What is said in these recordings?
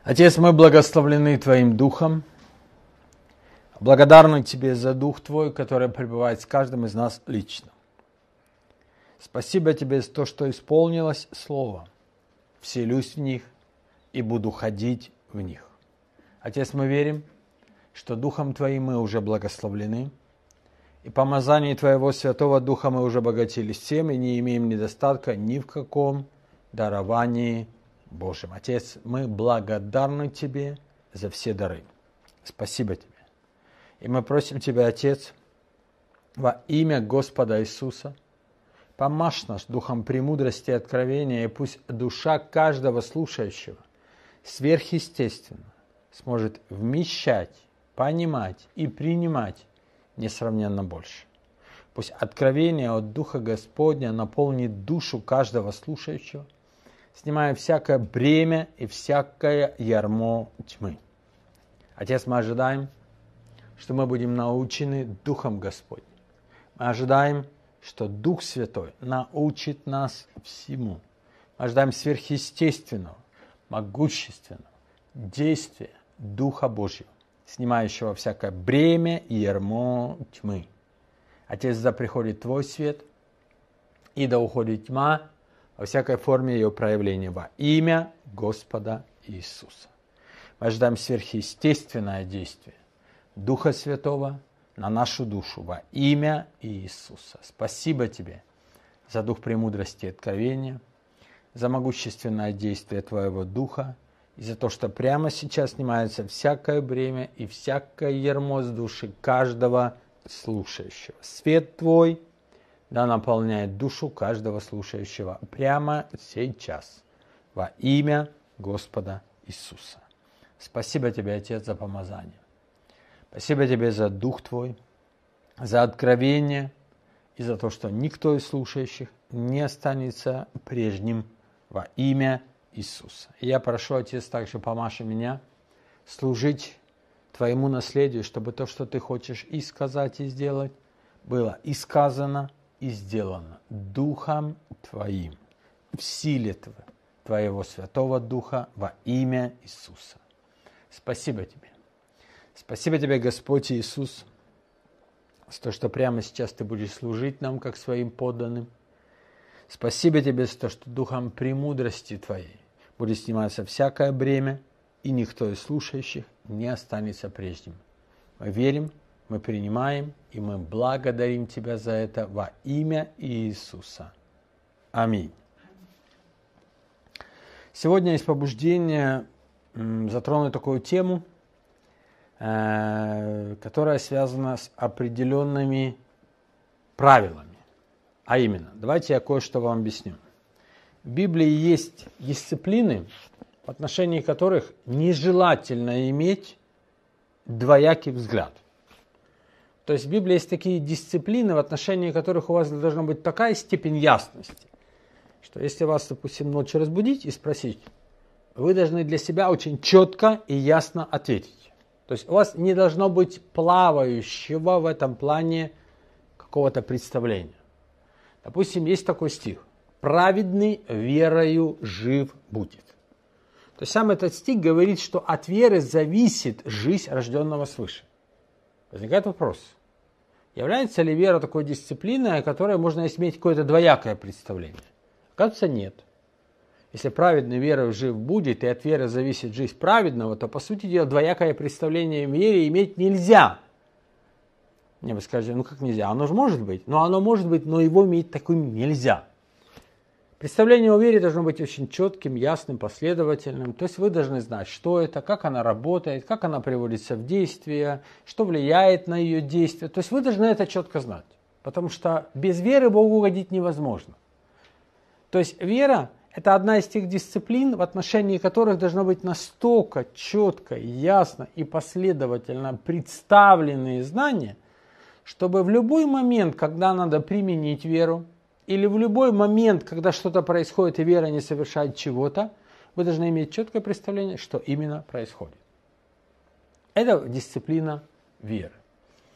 Отец, мы благословлены Твоим Духом, благодарны Тебе за Дух Твой, который пребывает с каждым из нас лично. Спасибо Тебе за то, что исполнилось Слово, вселюсь в них и буду ходить в них. Отец, мы верим, что Духом Твоим мы уже благословлены, и помазание Твоего Святого Духа мы уже обогатились всем, и не имеем недостатка ни в каком даровании Божьем. Отец, мы благодарны Тебе за все дары. Спасибо Тебе. И мы просим Тебя, Отец, во имя Господа Иисуса, помажь нас духом премудрости и откровения, и пусть душа каждого слушающего сверхъестественно сможет вмещать, понимать и принимать несравненно больше. Пусть откровение от Духа Господня наполнит душу каждого слушающего, снимая всякое бремя и всякое ярмо тьмы. Отец, мы ожидаем, что мы будем научены Духом Господним. Мы ожидаем, что Дух Святой научит нас всему. Мы ожидаем сверхъестественного, могущественного действия Духа Божьего, снимающего всякое бремя и ярмо тьмы. Отец, да приходит Твой свет, и да уходит тьма во всякой форме ее проявления во имя Господа Иисуса. Мы ожидаем сверхъестественное действие Духа Святого на нашу душу во имя Иисуса. Спасибо Тебе за Дух премудрости и откровения, за могущественное действие Твоего Духа и за то, что прямо сейчас снимается всякое бремя и всякое ярмо с души каждого слушающего. Свет Твой да наполняет душу каждого слушающего прямо сейчас во имя Господа Иисуса. Спасибо Тебе, Отец, за помазание. Спасибо Тебе за Дух Твой, за откровение и за то, что никто из слушающих не останется прежним во имя Иисуса. И я прошу, Отец, также помажь меня служить Твоему наследию, чтобы то, что Ты хочешь и сказать, и сделать, было и сказано, и сделано Духом Твоим, в силе Твоего Святого Духа во имя Иисуса. Спасибо Тебе. Спасибо Тебе, Господь Иисус, за то, что прямо сейчас Ты будешь служить нам, как своим подданным. Спасибо Тебе за то, что Духом премудрости Твоей будет сниматься всякое бремя, и никто из слушающих не останется прежним. Мы верим, мы принимаем, и мы благодарим Тебя за это во имя Иисуса. Аминь. Сегодня из побуждения затрону такую тему, которая связана с определенными правилами. А именно, давайте я кое-что вам объясню. В Библии есть дисциплины, в отношении которых нежелательно иметь двоякий взгляд. То есть в Библии есть такие дисциплины, в отношении которых у вас должна быть такая степень ясности, что если вас, допустим, ночью разбудить и спросить, вы должны для себя очень четко и ясно ответить. То есть у вас не должно быть плавающего в этом плане какого-то представления. Допустим, есть такой стих: «Праведный верою жив будет». То есть сам этот стих говорит, что от веры зависит жизнь рожденного свыше. Возникает вопрос: является ли вера такой дисциплиной, о которой можно иметь какое-то двоякое представление? Оказывается, нет. Если праведный верою жив будет, и от веры зависит жизнь праведного, то, по сути дела, двоякое представление о вере иметь нельзя. Мне бы сказали, ну как нельзя? Оно же может быть. Но оно может быть, но его иметь таким нельзя. Представление о вере должно быть очень четким, ясным, последовательным. То есть вы должны знать, что это, как она работает, как она приводится в действие, что влияет на ее действие. То есть вы должны это четко знать. Потому что без веры Богу угодить невозможно. То есть вера – это одна из тех дисциплин, в отношении которых должно быть настолько четко, ясно и последовательно представленные знания, чтобы в любой момент, когда надо применить веру, или в любой момент, когда что-то происходит и вера не совершает чего-то, вы должны иметь четкое представление, что именно происходит. Это дисциплина веры.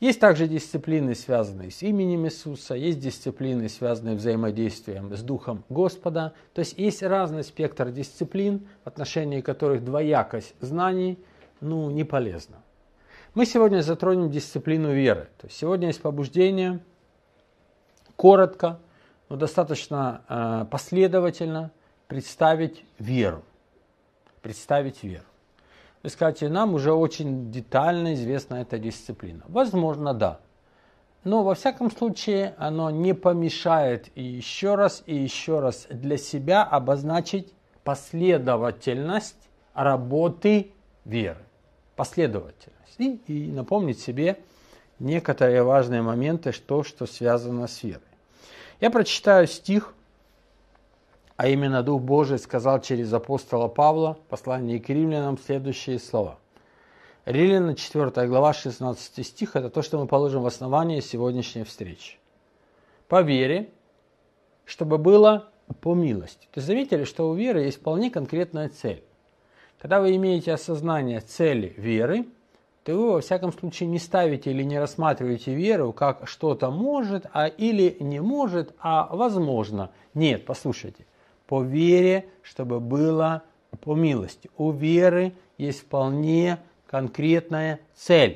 Есть также дисциплины, связанные с именем Иисуса, есть дисциплины, связанные с взаимодействием с Духом Господа. То есть есть разный спектр дисциплин, в отношении которых двоякость знаний не полезна. Мы сегодня затронем дисциплину веры. То есть сегодня есть побуждение коротко, но достаточно последовательно представить веру. Представить веру. Вы скажете, нам уже очень детально известна эта дисциплина. Возможно, да. Но во всяком случае оно не помешает и еще раз для себя обозначить последовательность работы веры. Последовательность. И напомнить себе некоторые важные моменты, что связано с верой. Я прочитаю стих, а именно Дух Божий сказал через апостола Павла в послании к римлянам следующие слова. Римлянам 4 глава 16 стих, это то, что мы положим в основание сегодняшней встречи. По вере, чтобы было по милости. То есть заметили, что у веры есть вполне конкретная цель. Когда вы имеете осознание цели веры, то вы во всяком случае не ставите или не рассматриваете веру как что-то может, или не может, а возможно. Нет, послушайте. По вере, чтобы было по милости. У веры есть вполне конкретная цель.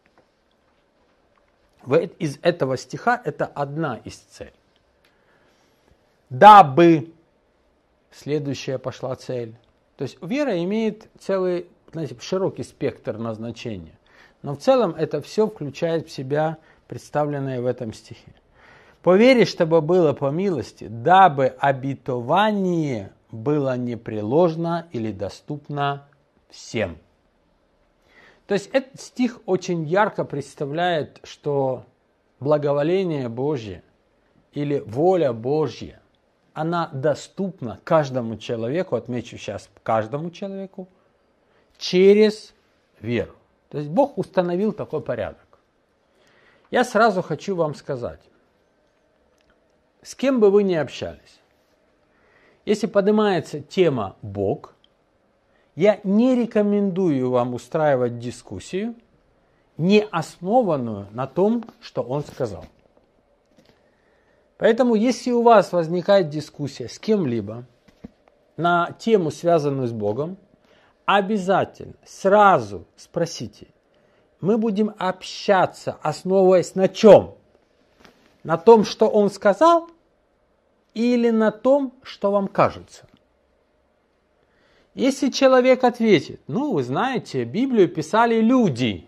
Из этого стиха это одна из целей. Дабы следующая пошла цель. То есть вера имеет целый, широкий спектр назначения. Но в целом это все включает в себя представленное в этом стихе. По вере, чтобы было по милости, дабы обетование было непреложно или доступно всем. То есть этот стих очень ярко представляет, что благоволение Божье или воля Божья, она доступна каждому человеку, отмечу сейчас каждому человеку, через веру. То есть Бог установил такой порядок. Я сразу хочу вам сказать, с кем бы вы ни общались, если поднимается тема Бог, я не рекомендую вам устраивать дискуссию, не основанную на том, что он сказал. Поэтому, если у вас возникает дискуссия с кем-либо на тему, связанную с Богом, обязательно сразу спросите, мы будем общаться, основываясь на чем? На том, что он сказал, или на том, что вам кажется? Если человек ответит, вы знаете, Библию писали люди,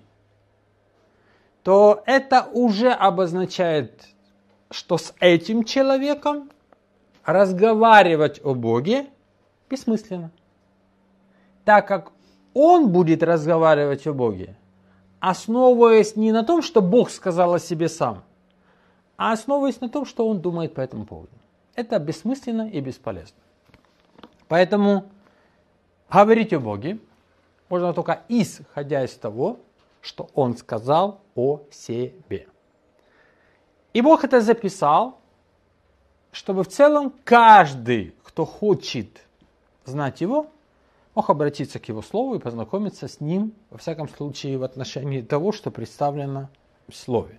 то это уже обозначает, что с этим человеком разговаривать о Боге бессмысленно. Так как он будет разговаривать о Боге, основываясь не на том, что Бог сказал о себе сам, а основываясь на том, что он думает по этому поводу. Это бессмысленно и бесполезно. Поэтому говорить о Боге можно только исходя из того, что Он сказал о себе. И Бог это записал, чтобы в целом каждый, кто хочет знать Его, мог обратиться к Его Слову и познакомиться с Ним, во всяком случае, в отношении того, что представлено в Слове.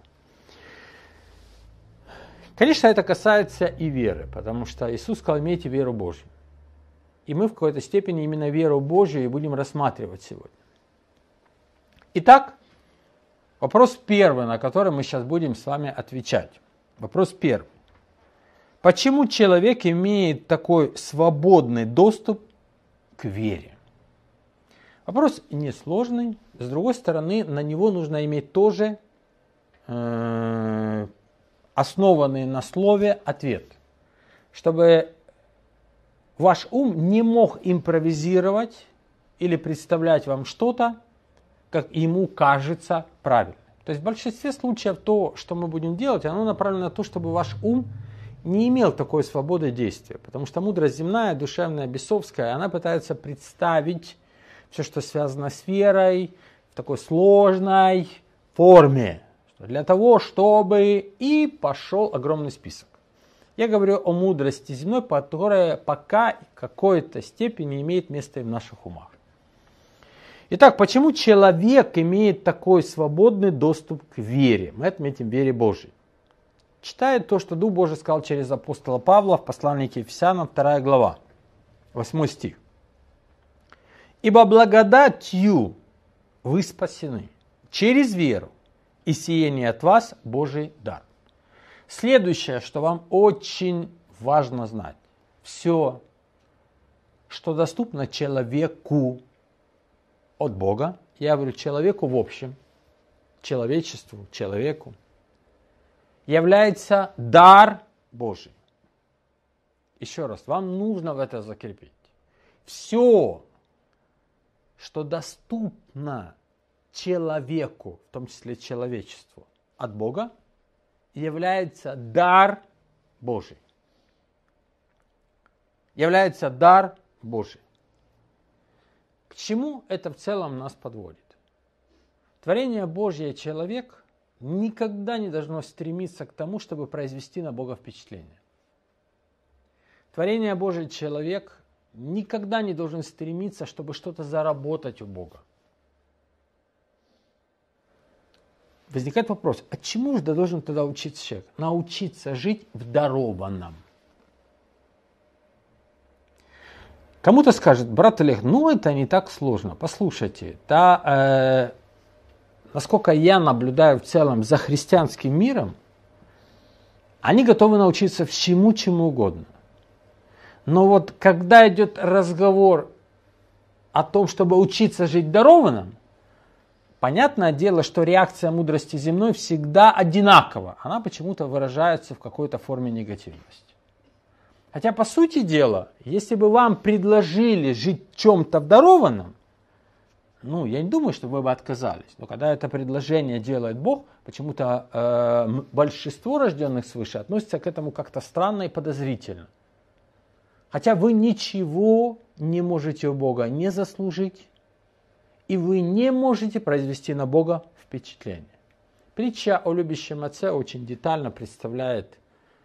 Конечно, это касается и веры, потому что Иисус сказал, имейте веру Божью. И мы в какой-то степени именно веру Божью и будем рассматривать сегодня. Итак, вопрос первый, на который мы сейчас будем с вами отвечать. Вопрос первый. Почему человек имеет такой свободный доступ к вере? Вопрос несложный. С другой стороны, на него нужно иметь тоже основанный на слове ответ. Чтобы ваш ум не мог импровизировать или представлять вам что-то, как ему кажется правильным. То есть в большинстве случаев то, что мы будем делать, оно направлено на то, чтобы ваш ум не имел такой свободы действия. Потому что мудрость земная, душевная, бесовская, она пытается представить все, что связано с верой, в такой сложной форме. Для того, чтобы и пошел огромный список. Я говорю о мудрости земной, которая пока в какой-то степени имеет место и в наших умах. Итак, почему человек имеет такой свободный доступ к вере? Мы отметим вере Божией. Читает то, что Дух Божий сказал через апостола Павла в послании к Ефесянам, 2 глава, 8 стих. «Ибо благодатью вы спасены через веру, и сие не от вас Божий дар». Следующее, что вам очень важно знать. Все, что доступно человеку от Бога, я говорю человеку в общем, человечеству, человеку, является дар Божий. Еще раз, вам нужно в это закрепить. Все, что доступно человеку, в том числе человечеству, от Бога, является дар Божий. Является дар Божий. К чему это в целом нас подводит? Творение Божье, человек никогда не должно стремиться к тому, чтобы произвести на Бога впечатление. Творение Божье, человек никогда не должен стремиться, чтобы что-то заработать у Бога. Возникает вопрос, а чему же должен тогда учиться человек? Научиться жить в дарованном. Кому-то скажет, брат Олег, ну это не так сложно. Послушайте, насколько я наблюдаю в целом за христианским миром, они готовы научиться всему, чему угодно. Но вот когда идет разговор о том, чтобы учиться жить дарованным, понятное дело, что реакция мудрости земной всегда одинакова. Она почему-то выражается в какой-то форме негативности. Хотя, по сути дела, если бы вам предложили жить в чем-то в дарованном, я не думаю, что вы бы отказались. Но когда это предложение делает Бог, почему-то большинство рожденных свыше относится к этому как-то странно и подозрительно. Хотя вы ничего не можете у Бога не заслужить, и вы не можете произвести на Бога впечатление. Притча о любящем отце очень детально представляет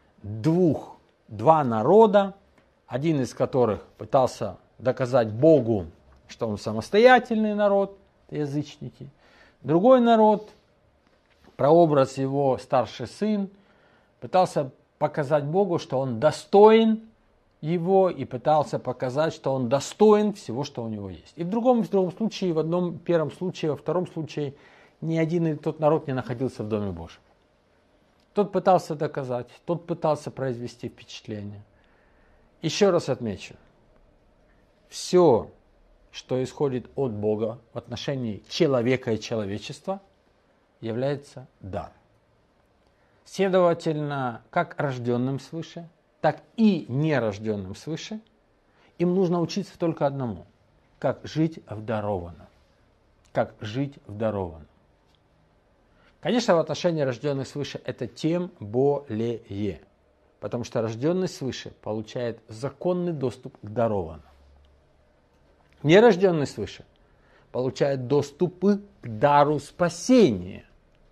два народа, один из которых пытался доказать Богу, что он самостоятельный народ, язычники. Другой народ, прообраз его старший сын, пытался показать Богу, что он достоин его, и пытался показать, что он достоин всего, что у него есть. И в другом случае, в первом случае, во втором случае, ни один и тот народ не находился в Доме Божьем. Тот пытался доказать, тот пытался произвести впечатление. Еще раз отмечу, все, что исходит от Бога в отношении человека и человечества, является дар. Следовательно, как рожденным свыше, так и нерожденным свыше, им нужно учиться только одному, как жить в дарованном. Как жить в дарованном. Конечно, в отношении рожденных свыше это тем более, потому что рожденный свыше получает законный доступ к дарованному. Нерожденный свыше получает доступ к дару спасения.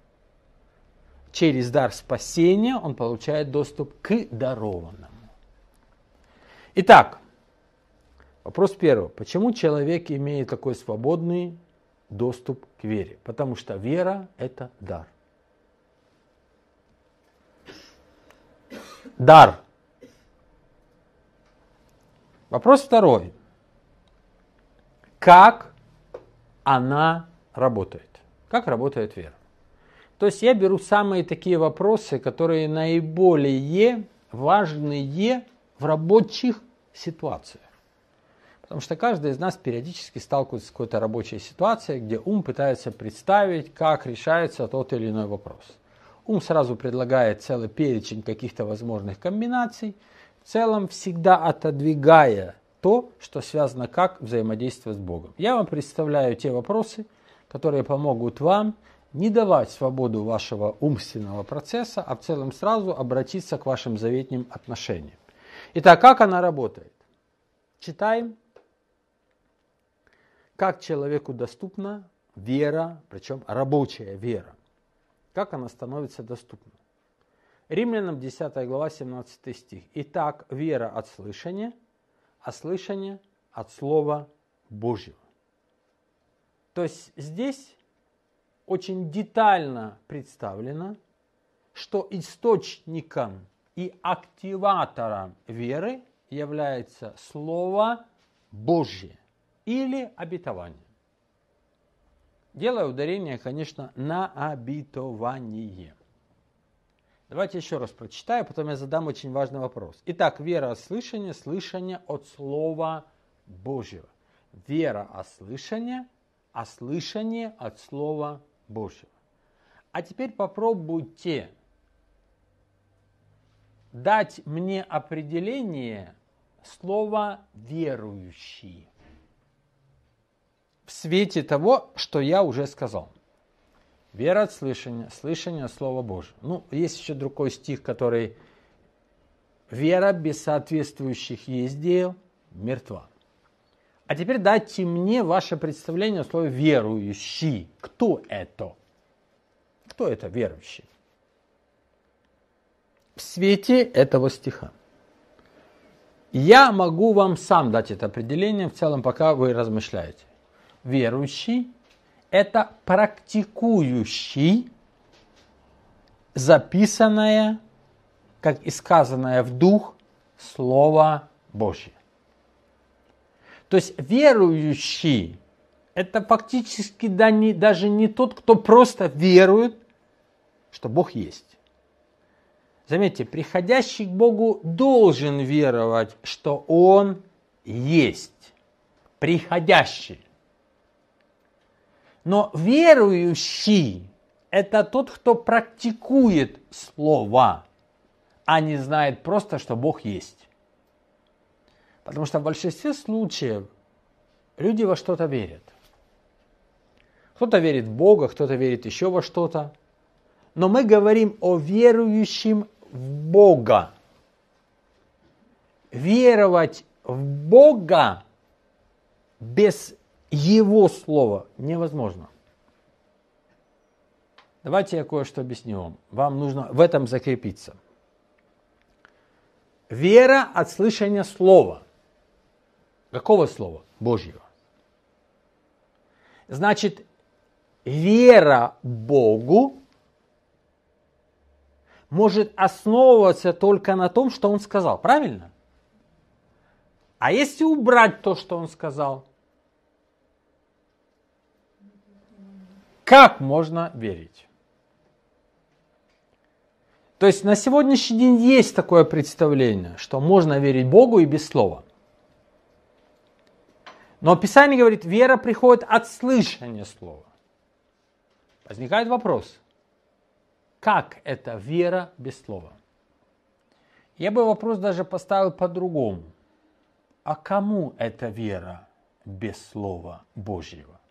Через дар спасения он получает доступ к дарованному. Итак, вопрос первый. Почему человек имеет такой свободный доступ к вере? Потому что вера – это дар. Дар. Вопрос второй. Как она работает? Как работает вера? То есть я беру самые такие вопросы, которые наиболее важные в рабочих ситуациях. Потому что каждый из нас периодически сталкивается с какой-то рабочей ситуацией, где ум пытается представить, как решается тот или иной вопрос. Ум сразу предлагает целый перечень каких-то возможных комбинаций, в целом всегда отодвигая то, что связано как взаимодействие с Богом. Я вам представляю те вопросы, которые помогут вам не давать свободу вашего умственного процесса, а в целом сразу обратиться к вашим заветным отношениям. Итак, как она работает? Читаем. Как человеку доступна вера, причем рабочая вера. Как она становится доступна? Римлянам 10 глава 17 стих. Итак, вера от слышания, а слышание от Слова Божьего. То есть здесь очень детально представлено, что источником и активатором веры является Слово Божье или обетование. Делаю ударение, конечно, на обетование. Давайте еще раз прочитаю, потом я задам очень важный вопрос. Итак, вера от слышания, слышание от Слова Божьего. Вера от слышания, а слышание от Слова Божьего. А теперь попробуйте дать мне определение слова «верующий» в свете того, что я уже сказал. Вера от слышания, слышание от Слова Божьего. Ну, есть еще другой стих, который «Вера без соответствующих ей дел мертва». А теперь дайте мне ваше представление о слове «верующий». Кто это? Кто это верующий? В свете этого стиха. Я могу вам сам дать это определение, в целом, пока вы размышляете. Верующий – это практикующий, записанное, как и сказанное в дух, Слово Божье. То есть верующий – это фактически даже не тот, кто просто верует, что Бог есть. Заметьте, приходящий к Богу должен веровать, что Он есть. Приходящий. Но верующий – это тот, кто практикует Слово, а не знает просто, что Бог есть. Потому что в большинстве случаев люди во что-то верят. Кто-то верит в Бога, кто-то верит еще во что-то. Но мы говорим о верующем в Бога. Веровать в Бога без Его Слова невозможно. Давайте я кое-что объясню вам. Вам нужно в этом закрепиться. Вера от слышания Слова. Какого Слова? Божьего. Значит, вера Богу может основываться только на том, что Он сказал. Правильно? А если убрать то, что Он сказал, как можно верить? То есть на сегодняшний день есть такое представление, что можно верить Богу и без слова. Но Писание говорит, вера приходит от слышания слова. Возникает вопрос, как это вера без слова? Я бы вопрос даже поставил по-другому. А кому эта вера без Слова Божьего?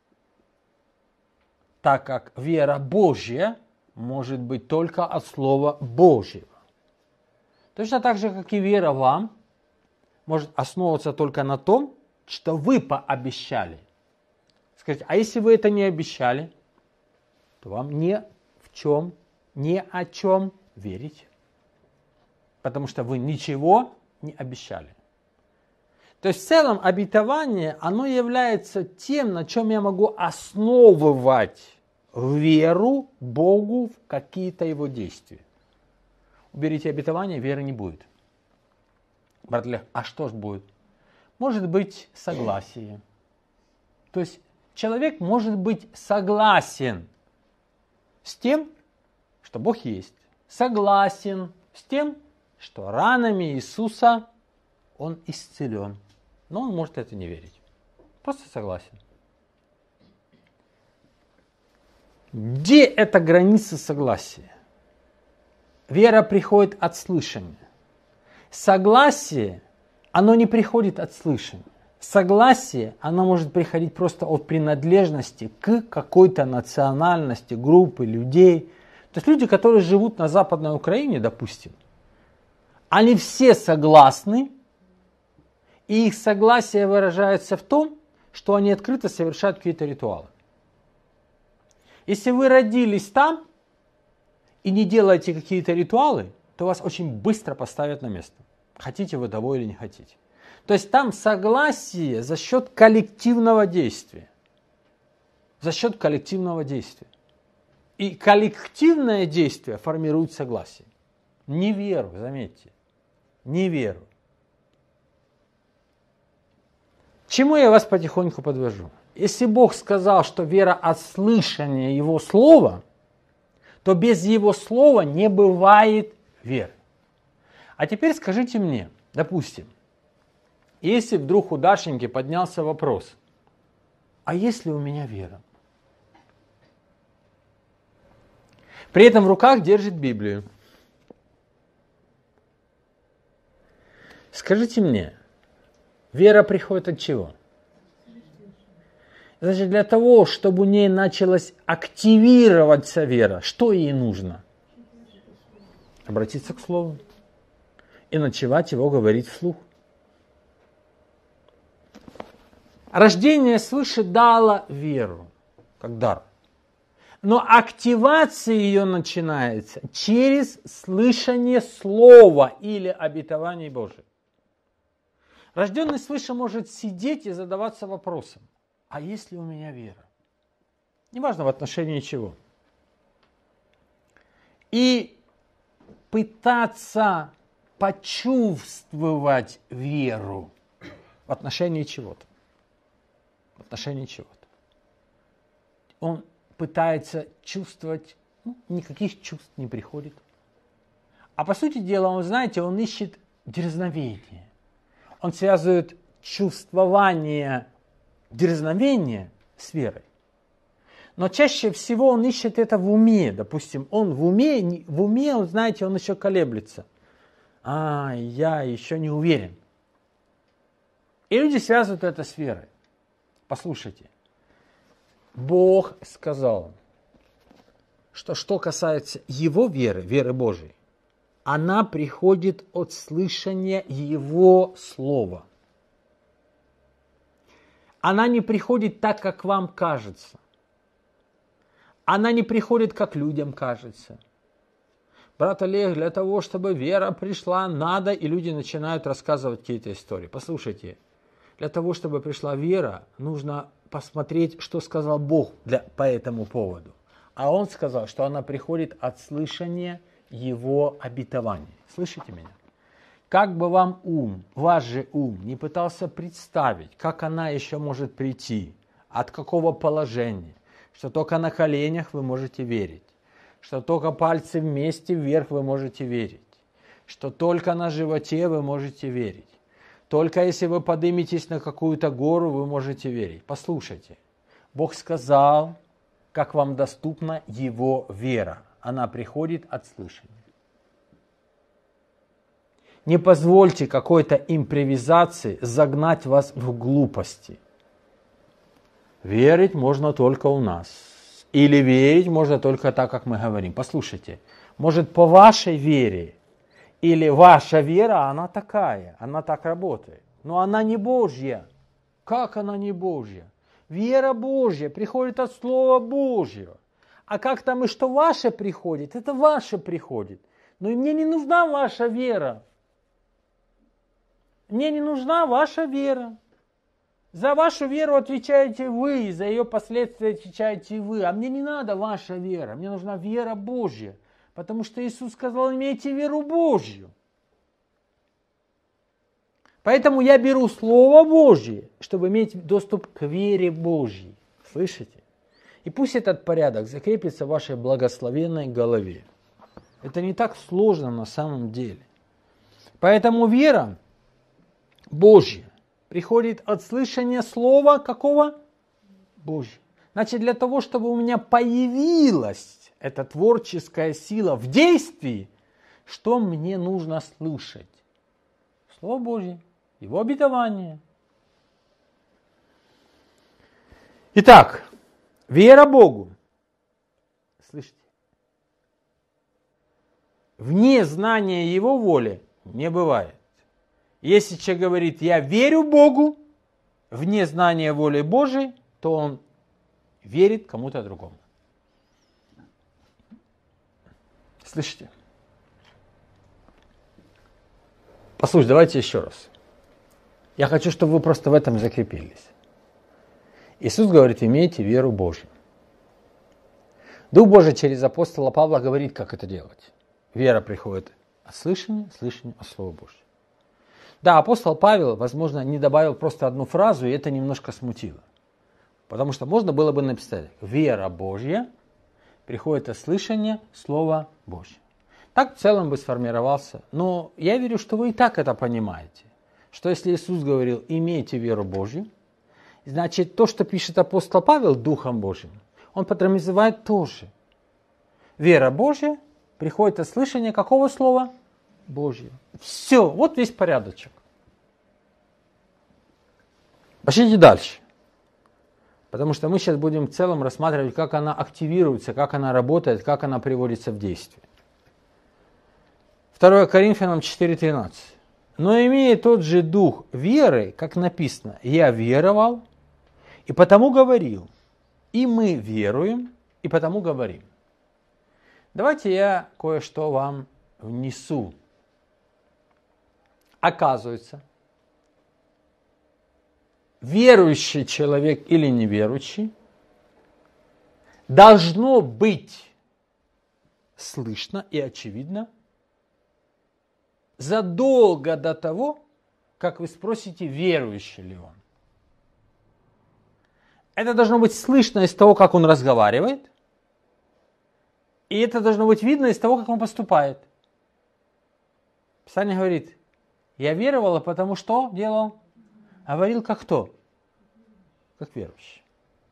Так как вера Божья может быть только от Слова Божьего. Точно так же, как и вера вам, может основываться только на том, что вы пообещали. Скажите, а если вы это не обещали, то вам ни о чем верить. Потому что вы ничего не обещали. То есть в целом обетование, оно является тем, на чем я могу основывать веру Богу в какие-то Его действия. Уберите обетование, веры не будет. Брат Лех, а что ж будет? Может быть согласие. То есть человек может быть согласен с тем, что Бог есть. Согласен с тем, что ранами Иисуса Он исцелен. Но он может это не верить. Просто согласен. Где эта граница согласия? Вера приходит от слышания. Согласие, оно не приходит от слышания. Согласие, оно может приходить просто от принадлежности к какой-то национальности, группы людей. То есть люди, которые живут на Западной Украине, допустим, они все согласны, и их согласие выражается в том, что они открыто совершают какие-то ритуалы. Если вы родились там и не делаете какие-то ритуалы, то вас очень быстро поставят на место. Хотите вы того или не хотите. То есть там согласие за счет коллективного действия. за счет коллективного действия. И коллективное действие формирует согласие. Не веру, заметьте, не веру. К чему я вас потихоньку подвожу? Если Бог сказал, что вера от слышания Его Слова, то без Его Слова не бывает веры. А теперь скажите мне, допустим, если вдруг у Дашеньки поднялся вопрос, а есть ли у меня вера? При этом в руках держит Библию. Скажите мне, вера приходит от чего? Значит, для того, чтобы у ней началась активироваться вера, что ей нужно? Обратиться к Слову и начать его говорить вслух. Рождение свыше дало веру, как дар. Но активация ее начинается через слышание Слова или обетований Божьих. Рожденный свыше может сидеть и задаваться вопросом, а есть ли у меня вера? Неважно в отношении чего. И пытаться почувствовать веру в отношении чего-то. В отношении чего-то. Он пытается чувствовать, никаких чувств не приходит. А по сути дела, он, знаете, он ищет дерзновение. Он связывает чувствование дерзновения с верой. Но чаще всего он ищет это в уме. Допустим, он в уме, он, знаете, он еще колеблется. Я еще не уверен. И люди связывают это с верой. Послушайте. Бог сказал, что касается Его веры, веры Божией, она приходит от слышания Его Слова. Она не приходит так, как вам кажется. Она не приходит, как людям кажется. Брат Олег, для того, чтобы вера пришла, надо, и люди начинают рассказывать какие-то истории. Послушайте, для того, чтобы пришла вера, нужно посмотреть, что сказал Бог по этому поводу. А Он сказал, что она приходит от слышания Его обетований. Слышите меня? Как бы вам ваш же ум не пытался представить, как она еще может прийти, от какого положения, что только на коленях вы можете верить, что только пальцы вместе вверх вы можете верить, что только на животе вы можете верить. Только если вы подниметесь на какую-то гору, вы можете верить. Послушайте, Бог сказал, как вам доступна Его вера. Она приходит от слышания. Не позвольте какой-то импровизации загнать вас в глупости. Верить можно только у нас. Или верить можно только так, как мы говорим. Послушайте, может по вашей вере, или ваша вера, она такая, она так работает. Но она не Божья. Как она не Божья? Вера Божья приходит от Слова Божьего. А как там и что ваше приходит, это ваше приходит. Но мне не нужна ваша вера. Мне не нужна ваша вера. За вашу веру отвечаете вы, за ее последствия отвечаете вы. А мне не надо ваша вера, мне нужна вера Божья. Потому что Иисус сказал, имейте веру Божью. Поэтому я беру Слово Божье, чтобы иметь доступ к вере Божьей. Слышите? И пусть этот порядок закрепится в вашей благословенной голове. Это не так сложно на самом деле. Поэтому вера Божья приходит от слышания Слова какого? Божьего. Значит, для того, чтобы у меня появилась эта творческая сила в действии, что мне нужно слышать? Слово Божье, Его обетование. Итак, вера Богу. Слышите? Вне знания Его воли не бывает. Если человек говорит, я верю Богу, вне знания воли Божией, то он верит кому-то другому. Слышите? Послушайте, давайте еще раз. Я хочу, чтобы вы просто в этом закрепились. Иисус говорит, имейте веру Божью. Дух Божий через апостола Павла говорит, как это делать. Вера приходит от слышания, слышание от Слова Божьего. Да, апостол Павел, возможно, не добавил просто одну фразу, и это немножко смутило. Потому что можно было бы написать, вера Божья приходит от слышания Слова Божьего. Так в целом бы сформировался. Но я верю, что вы и так это понимаете. Что если Иисус говорил, имейте веру Божью, значит, то, что пишет апостол Павел Духом Божьим, он подразумевает тоже. Вера Божья приходит от слышания какого слова? Божьего. Все, вот весь порядочек. Пошлите дальше. Потому что мы сейчас будем в целом рассматривать, как она активируется, как она работает, как она приводится в действие. 2 Коринфянам 4:13. Но имея тот же дух веры, как написано, я веровал, и потому говорил. И мы веруем, и потому говорим. Давайте я кое-что вам внесу. Оказывается, верующий человек или неверующий должно быть слышно и очевидно задолго до того, как вы спросите, верующий ли он. Это должно быть слышно из того, как он разговаривает, и это должно быть видно из того, как он поступает. Писание говорит, я веровал, потому что делал? Говорил как кто? Как верующий.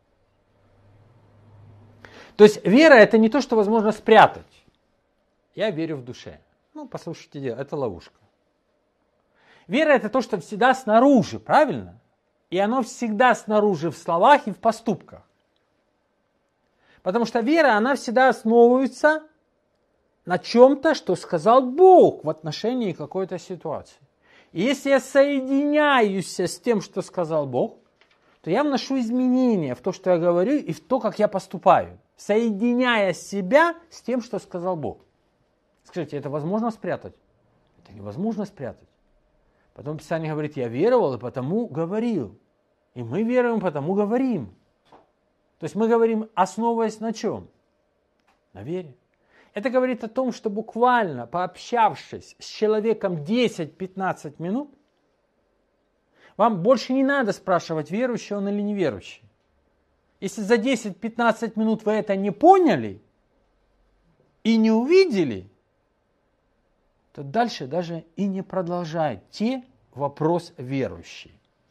То есть вера это не то, что возможно спрятать. Я верю в душе. Ну, послушайте, это ловушка. Вера это то, что всегда снаружи, правильно? И оно всегда снаружи в словах и в поступках. Потому что вера, она всегда основывается на чем-то, что сказал Бог в отношении какой-то ситуации. И если я соединяюсь с тем, что сказал Бог, то я вношу изменения в то, что я говорю, и в то, как я поступаю, соединяя себя с тем, что сказал Бог. Скажите, это возможно спрятать? Это невозможно спрятать. Потом Писание говорит, я веровал, и потому говорил. И мы веруем, потому говорим. То есть мы говорим, основываясь на чем? На вере. Это говорит о том, что буквально пообщавшись с человеком 10-15 минут, вам больше не надо спрашивать, верующий он или неверующий. Если за 10-15 минут вы это не поняли и не увидели, то дальше даже и не продолжайте вопрос верующий.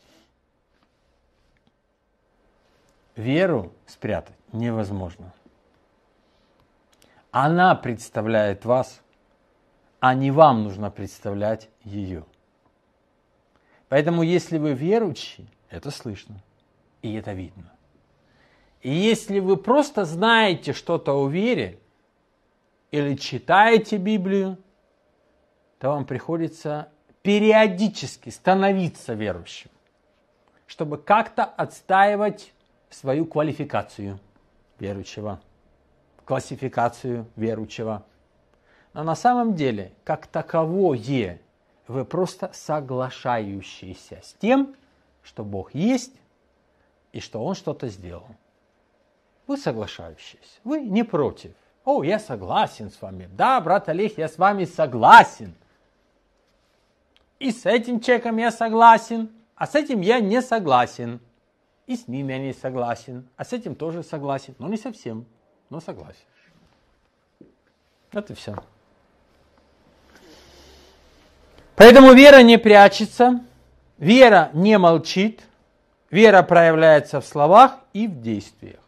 Веру спрятать невозможно. Она представляет вас, а не вам нужно представлять ее. Поэтому, если вы верующий, это слышно и это видно. И если вы просто знаете что-то о вере или читаете Библию, то вам приходится периодически становиться верующим, чтобы как-то отстаивать свою квалификацию верующего, классификацию верующего. Но на самом деле, как таковое, вы просто соглашающиеся с тем, что Бог есть и что Он что-то сделал. Вы соглашающиеся, вы не против. О, я согласен с вами. Да, брат Олег, я с вами согласен. И с этим человеком я согласен, а с этим я не согласен. И с ним я не согласен, а с этим тоже согласен. Но не совсем, но согласен. Вот и все. Поэтому вера не прячется, вера не молчит, вера проявляется в словах и в действиях.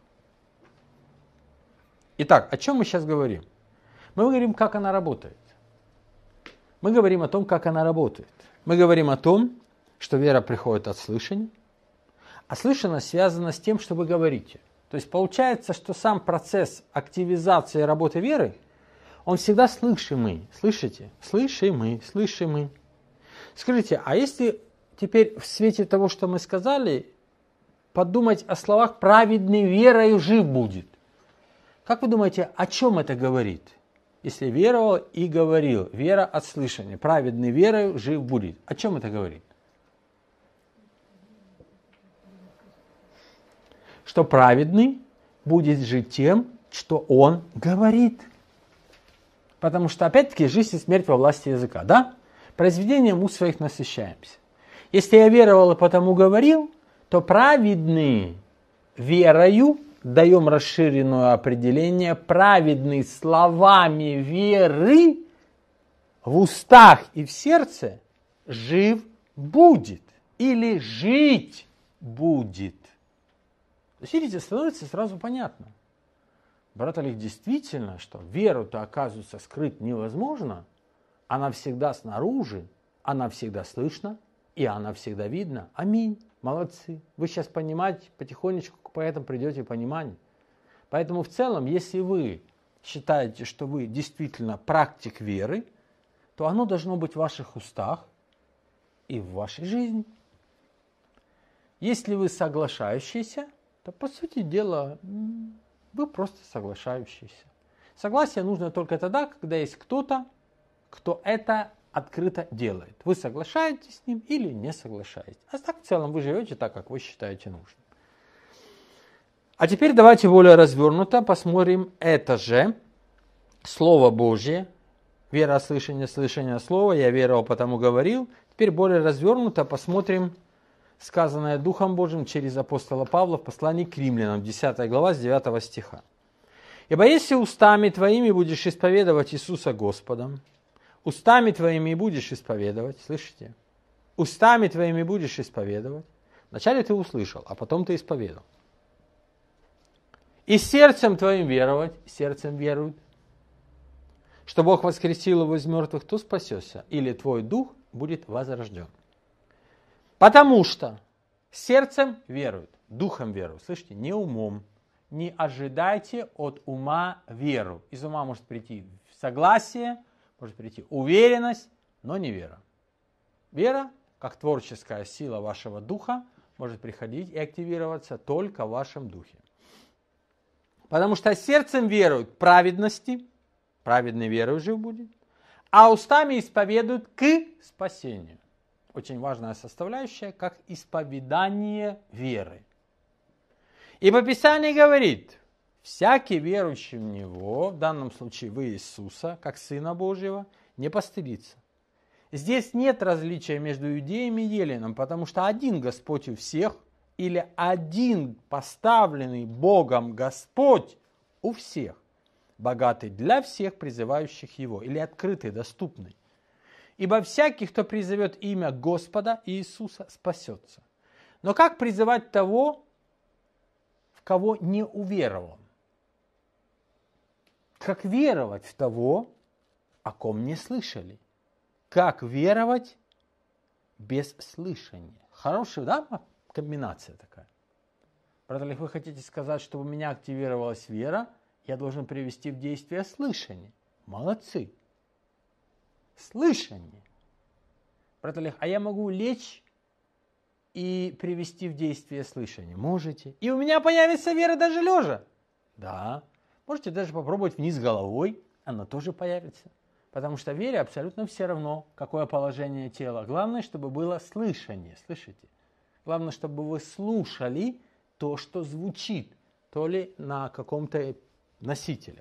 Итак, о чем мы сейчас говорим? Мы говорим, как она работает. Мы говорим о том, как она работает. Мы говорим о том, что вера приходит от слышания, а слышание связано с тем, что вы говорите. То есть получается, что сам процесс активизации работы веры, он всегда слышимый. Слышите? Слышимый, слышимый. Скажите, а если теперь в свете того, что мы сказали, подумать о словах «праведный верою жив будет»? Как вы думаете, о чем это говорит? Если веровал и говорил, вера от слышания, праведный верою жив будет. О чем это говорит? что праведный будет жить тем, что он говорит. Потому что, опять-таки, жизнь и смерть во власти языка, да? Произведением уст своих насыщаемся. Если я веровал и потому говорил, то праведный верою, даем расширенное определение, праведный словами веры в устах и в сердце жив будет или жить будет. То есть, видите, становится сразу понятно. Брат Олег, действительно, что веру-то, оказывается, скрыть невозможно. Она всегда снаружи, она всегда слышна, и она всегда видна. Аминь. Молодцы. Вы сейчас понимаете, потихонечку к этому придете к пониманию. Поэтому в целом, если вы считаете, что вы действительно практик веры, то оно должно быть в ваших устах и в вашей жизни. Если вы соглашающиеся, то, по сути дела, вы просто соглашающиеся. Согласие нужно только тогда, когда есть кто-то, кто это открыто делает. Вы соглашаетесь с ним или не соглашаетесь. А так в целом вы живете так, как вы считаете нужным. А теперь давайте более развернуто посмотрим это же Слово Божье. Вера, слышание, слышание слова. Я веровал, потому говорил. Теперь более развернуто посмотрим сказанное Духом Божьим через апостола Павла в послании к Римлянам, 10 глава, с 9 стиха. «Ибо если устами твоими будешь исповедовать Иисуса Господом, устами твоими будешь исповедовать, слышите? Устами твоими будешь исповедовать. Вначале ты услышал, а потом ты исповедовал. И сердцем твоим веровать, сердцем веруют, что Бог воскресил его из мертвых, то спасешься, или твой дух будет возрожден. Потому что сердцем веруют, духом веруют, слышите, не умом. Не ожидайте от ума веру. Из ума может прийти согласие, может прийти уверенность, но не вера. Вера, как творческая сила вашего духа, может приходить и активироваться только в вашем духе. Потому что сердцем веруют к праведности, праведный верою жив будет, а устами исповедуют к спасению. Очень важная составляющая, как исповедание веры. Ибо Писание говорит, всякий верующий в Него, в данном случае в Иисуса, как Сына Божьего, не постыдится. Здесь нет различия между иудеем и еленом, потому что один Господь у всех, или один поставленный Богом Господь у всех, богатый для всех призывающих Его, или открытый, доступный. Ибо всякий, кто призовет имя Господа Иисуса, спасется. Но как призывать того, в кого не уверовал? Как веровать в того, о ком не слышали? Как веровать без слышания? Хорошая, да, комбинация такая. Брат Олег, вы хотите сказать, чтобы у меня активировалась вера, я должен привести в действие слышание. Молодцы. Слышание. Брат Олег, а я могу лечь и привести в действие слышание? Можете. И у меня появится вера даже лежа? Да. Можете даже попробовать вниз головой, она тоже появится. Потому что вере абсолютно все равно, какое положение тела. Главное, чтобы было слышание. Слышите? Главное, чтобы вы слушали то, что звучит, то ли на каком-то носителе.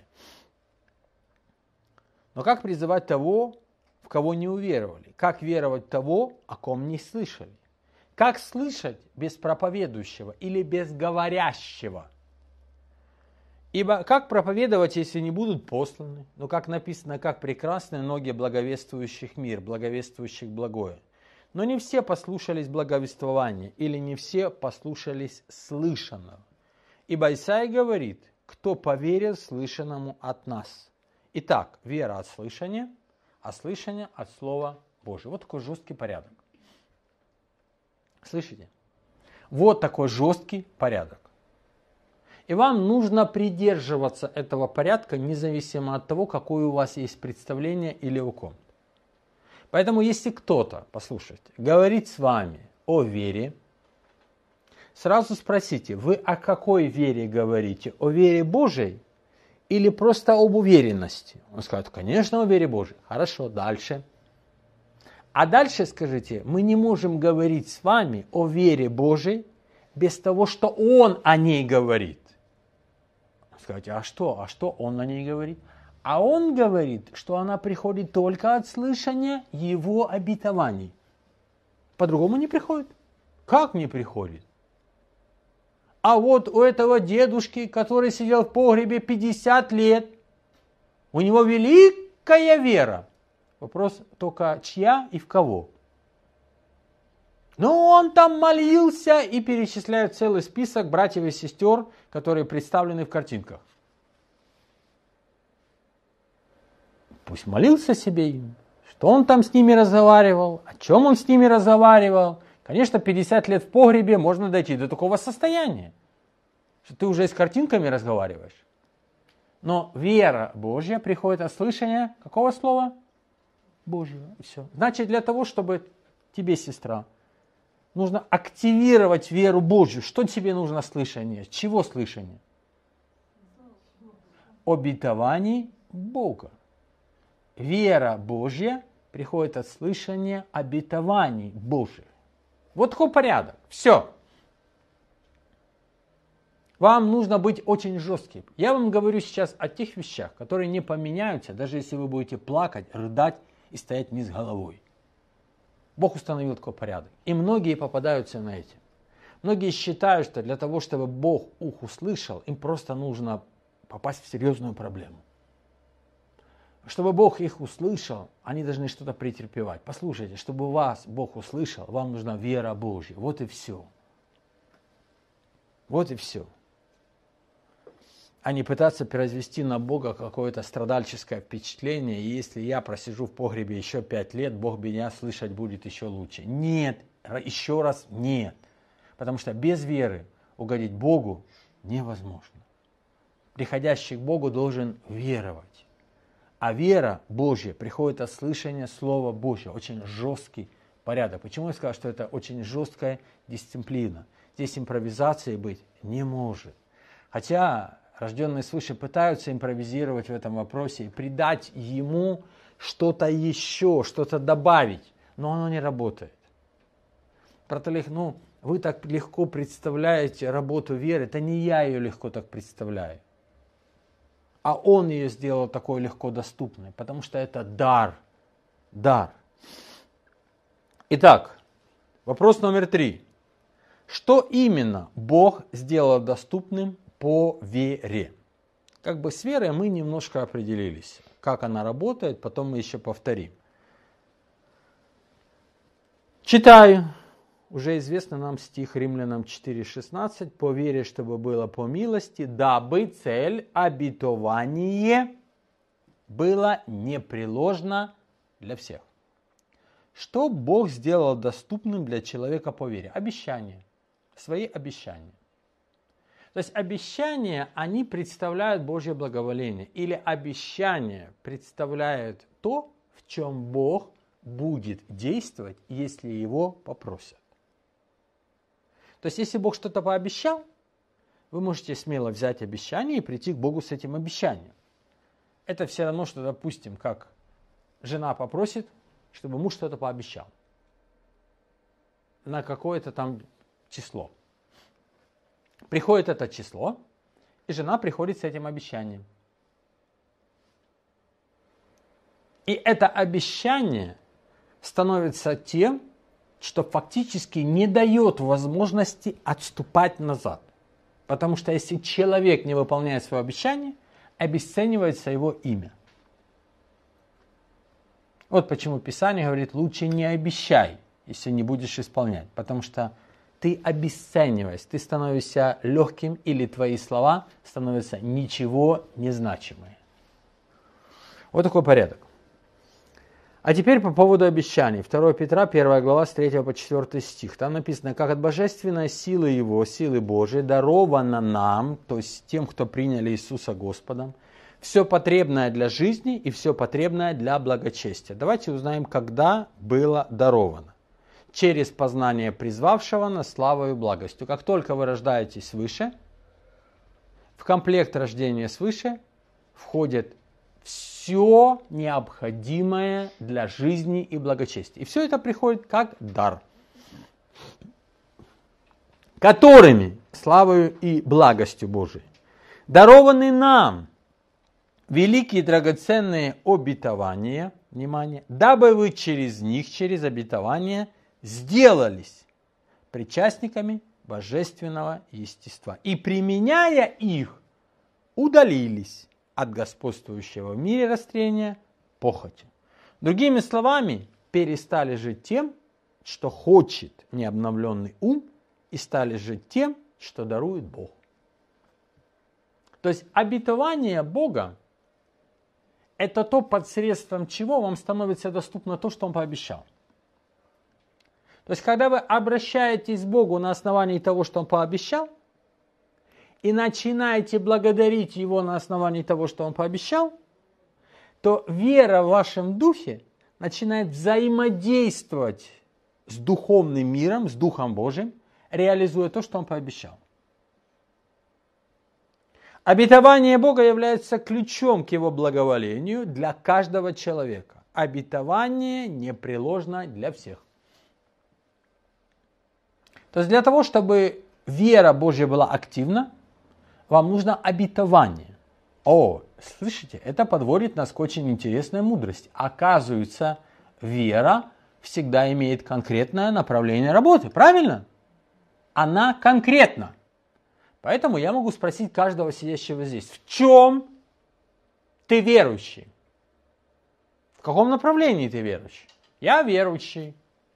Но как призывать того, в кого не уверовали? Как веровать того, о ком не слышали? Как слышать без проповедующего или без говорящего? Ибо как проповедовать, если не будут посланы? Ну, как написано, как прекрасны ноги благовествующих мир, благовествующих благое. Но не все послушались благовествования, или не все послушались слышанного. Ибо Исаия говорит, кто поверил слышанному от нас. Итак, вера от слышания, а слышание от Слова Божьего. Вот такой жесткий порядок. Слышите? Вот такой жесткий порядок. И вам нужно придерживаться этого порядка, независимо от того, какое у вас есть представление или у ком. Поэтому, если кто-то, послушайте, говорит с вами о вере, сразу спросите, вы о какой вере говорите? О вере Божией или просто об уверенности? Он скажет, конечно, о вере Божией. Хорошо, дальше. А дальше скажите, мы не можем говорить с вами о вере Божией, без того, что Он о ней говорит. Скажите, а что Он о ней говорит? А Он говорит, что она приходит только от слышания Его обетований. По-другому не приходит. Как не приходит? А вот у этого дедушки, который сидел в погребе 50 лет, у него великая вера. Вопрос только чья и в кого. Но он там молился и перечисляет целый список братьев и сестер, которые представлены в картинках. Пусть молился себе им, что он там с ними разговаривал, о чем он с ними разговаривал. Конечно, 50 лет в погребе можно дойти до такого состояния, что ты уже с картинками разговариваешь. Но вера Божья приходит от слышания какого слова? Божьего. Все. Значит, для того, чтобы тебе, сестра, нужно активировать веру Божью. Что тебе нужно слышание? Чего слышание? Обетований Бога. Вера Божья приходит от слышания обетований Божьих. Вот такой порядок. Все. Вам нужно быть очень жестким. Я вам говорю сейчас о тех вещах, которые не поменяются, даже если вы будете плакать, рыдать и стоять вниз головой. Бог установил такой порядок. И многие попадаются на эти. Многие считают, что для того, чтобы Бог их услышал, им просто нужно попасть в серьезную проблему. Чтобы Бог их услышал, они должны что-то претерпевать. Послушайте, чтобы вас Бог услышал, вам нужна вера Божья. Вот и все. Вот и все. А не пытаться произвести на Бога какое-то страдальческое впечатление, и если я просижу в погребе еще 5 лет, Бог меня слышать будет еще лучше. Нет, еще раз нет. Потому что без веры угодить Богу невозможно. Приходящий к Богу должен веровать. А вера Божья приходит от слышания Слова Божьего. Очень жесткий порядок. Почему я сказал, что это очень жесткая дисциплина? Здесь импровизации быть не может. Хотя рожденные свыше пытаются импровизировать в этом вопросе и придать ему что-то еще, что-то добавить. Но оно не работает. Братолег, вы так легко представляете работу веры. Это не я ее легко так представляю. А Он ее сделал такой легко доступной, потому что это дар. Дар. Итак, вопрос номер 3. Что именно Бог сделал доступным по вере? Как бы с верой мы немножко определились. Как она работает, потом мы еще повторим. Читаю. Уже известный нам стих Римлянам 4:16. «По вере, чтобы было по милости, дабы цель обетование было непреложно для всех». Что Бог сделал доступным для человека по вере? Обещания. Свои обещания. То есть обещания, они представляют Божье благоволение. Или обещания представляют то, в чем Бог будет действовать, если его попросят. То есть, если Бог что-то пообещал, вы можете смело взять обещание и прийти к Богу с этим обещанием. Это все равно, что, допустим, как жена попросит, чтобы муж что-то пообещал. На какое-то там число. Приходит это число, и жена приходит с этим обещанием. И это обещание становится тем, что фактически не дает возможности отступать назад. Потому что если человек не выполняет свое обещание, обесценивается его имя. Вот почему Писание говорит, лучше не обещай, если не будешь исполнять. Потому что ты обесцениваешь, ты становишься легким, или твои слова становятся ничего не значимые. Вот такой порядок. А теперь по поводу обещаний. 2 Петра, 1 глава, с 3 по 4 стих. Там написано, как от божественной силы Его, силы Божией, даровано нам, то есть тем, кто приняли Иисуса Господом, все потребное для жизни и все потребное для благочестия. Давайте узнаем, когда было даровано. Через познание призвавшего нас славою и благостью. Как только вы рождаетесь свыше, в комплект рождения свыше входит все необходимое для жизни и благочестия. И все это приходит как дар. которыми славою и благостью Божией дарованы нам великие драгоценные обетования, внимание, дабы вы через них, через обетование, сделались причастниками божественного естества и, применяя их, удалились от господствующего в мире растления похоти. Другими словами, перестали жить тем, что хочет необновленный ум, и стали жить тем, что дарует Бог. То есть обетование Бога – это то, посредством чего вам становится доступно то, что Он пообещал. То есть, когда вы обращаетесь к Богу на основании того, что Он пообещал, и начинаете благодарить Его на основании того, что Он пообещал, то вера в вашем духе начинает взаимодействовать с духовным миром, с Духом Божиим, реализуя то, что Он пообещал. Обетование Бога является ключом к Его благоволению для каждого человека. Обетование непреложно для всех. То есть для того, чтобы вера Божья была активна, вам нужно обетование. О, слышите, это подводит нас к очень интересной мудрости. Оказывается, вера всегда имеет конкретное направление работы, правильно? Она конкретна. Поэтому я могу спросить каждого сидящего здесь, в чем ты верующий? В каком направлении ты верующий? Я верующий.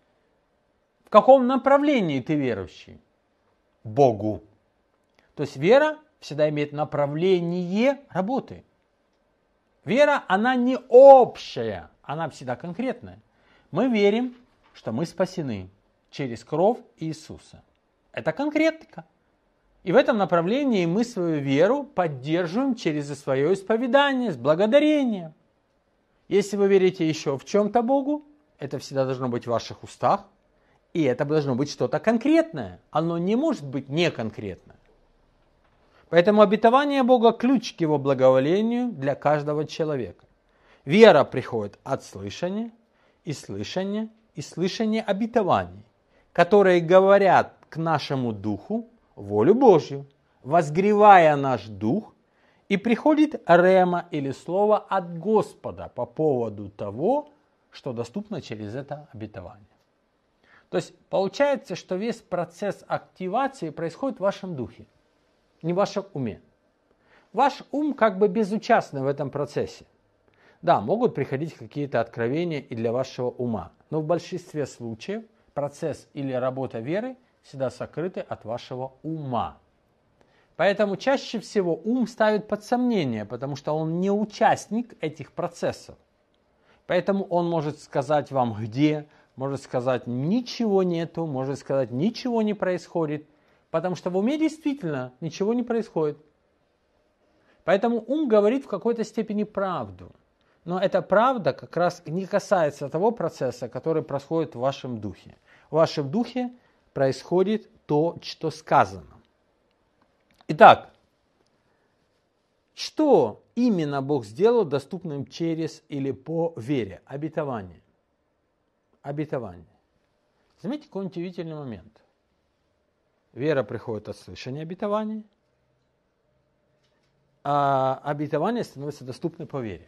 В каком направлении ты верующий? Богу. То есть вера всегда имеет направление работы. Вера, она не общая, она всегда конкретная. Мы верим, что мы спасены через кровь Иисуса. Это конкретика. И в этом направлении мы свою веру поддерживаем через свое исповедание, с благодарением. Если вы верите еще в чем-то Богу, это всегда должно быть в ваших устах, и это должно быть что-то конкретное. Оно не может быть неконкретное. Поэтому обетование Бога – ключ к Его благоволению для каждого человека. Вера приходит от слышания и слышания обетований, которые говорят к нашему духу волю Божью, возгревая наш дух, и приходит рема или слово от Господа по поводу того, что доступно через это обетование. То есть получается, что весь процесс активации происходит в вашем духе, не в вашем уме. Ваш ум как бы безучастный в этом процессе. Да, могут приходить какие-то откровения и для вашего ума, но в большинстве случаев процесс или работа веры всегда сокрыты от вашего ума. Поэтому чаще всего ум ставит под сомнение, потому что он не участник этих процессов. Поэтому он может сказать вам где, может сказать ничего нету, может сказать ничего не происходит, потому что в уме действительно ничего не происходит. Поэтому ум говорит в какой-то степени правду. Но эта правда как раз не касается того процесса, который происходит в вашем духе. В вашем духе происходит то, что сказано. Итак, что именно Бог сделал доступным через или по вере? Обетование. Обетование. Заметьте какой-нибудь удивительный момент. Вера приходит от слышания обетования, а обетование становится доступным по вере.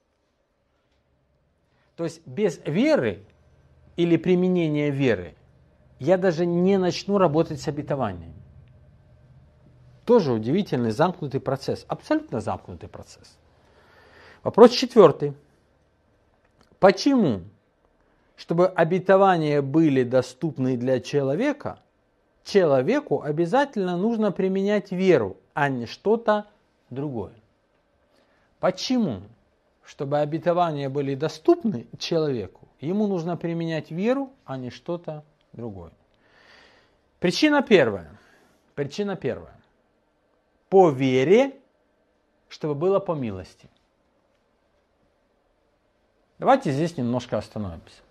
То есть без веры или применения веры я даже не начну работать с обетованием. Тоже удивительный замкнутый процесс, абсолютно замкнутый процесс. Вопрос 4. Почему, чтобы обетования были доступны для человека, человеку обязательно нужно применять веру, а не что-то другое? Почему, чтобы обетования были доступны человеку, ему нужно применять веру, а не что-то другое? Причина первая. По вере, чтобы было по милости. Давайте здесь немножко остановимся.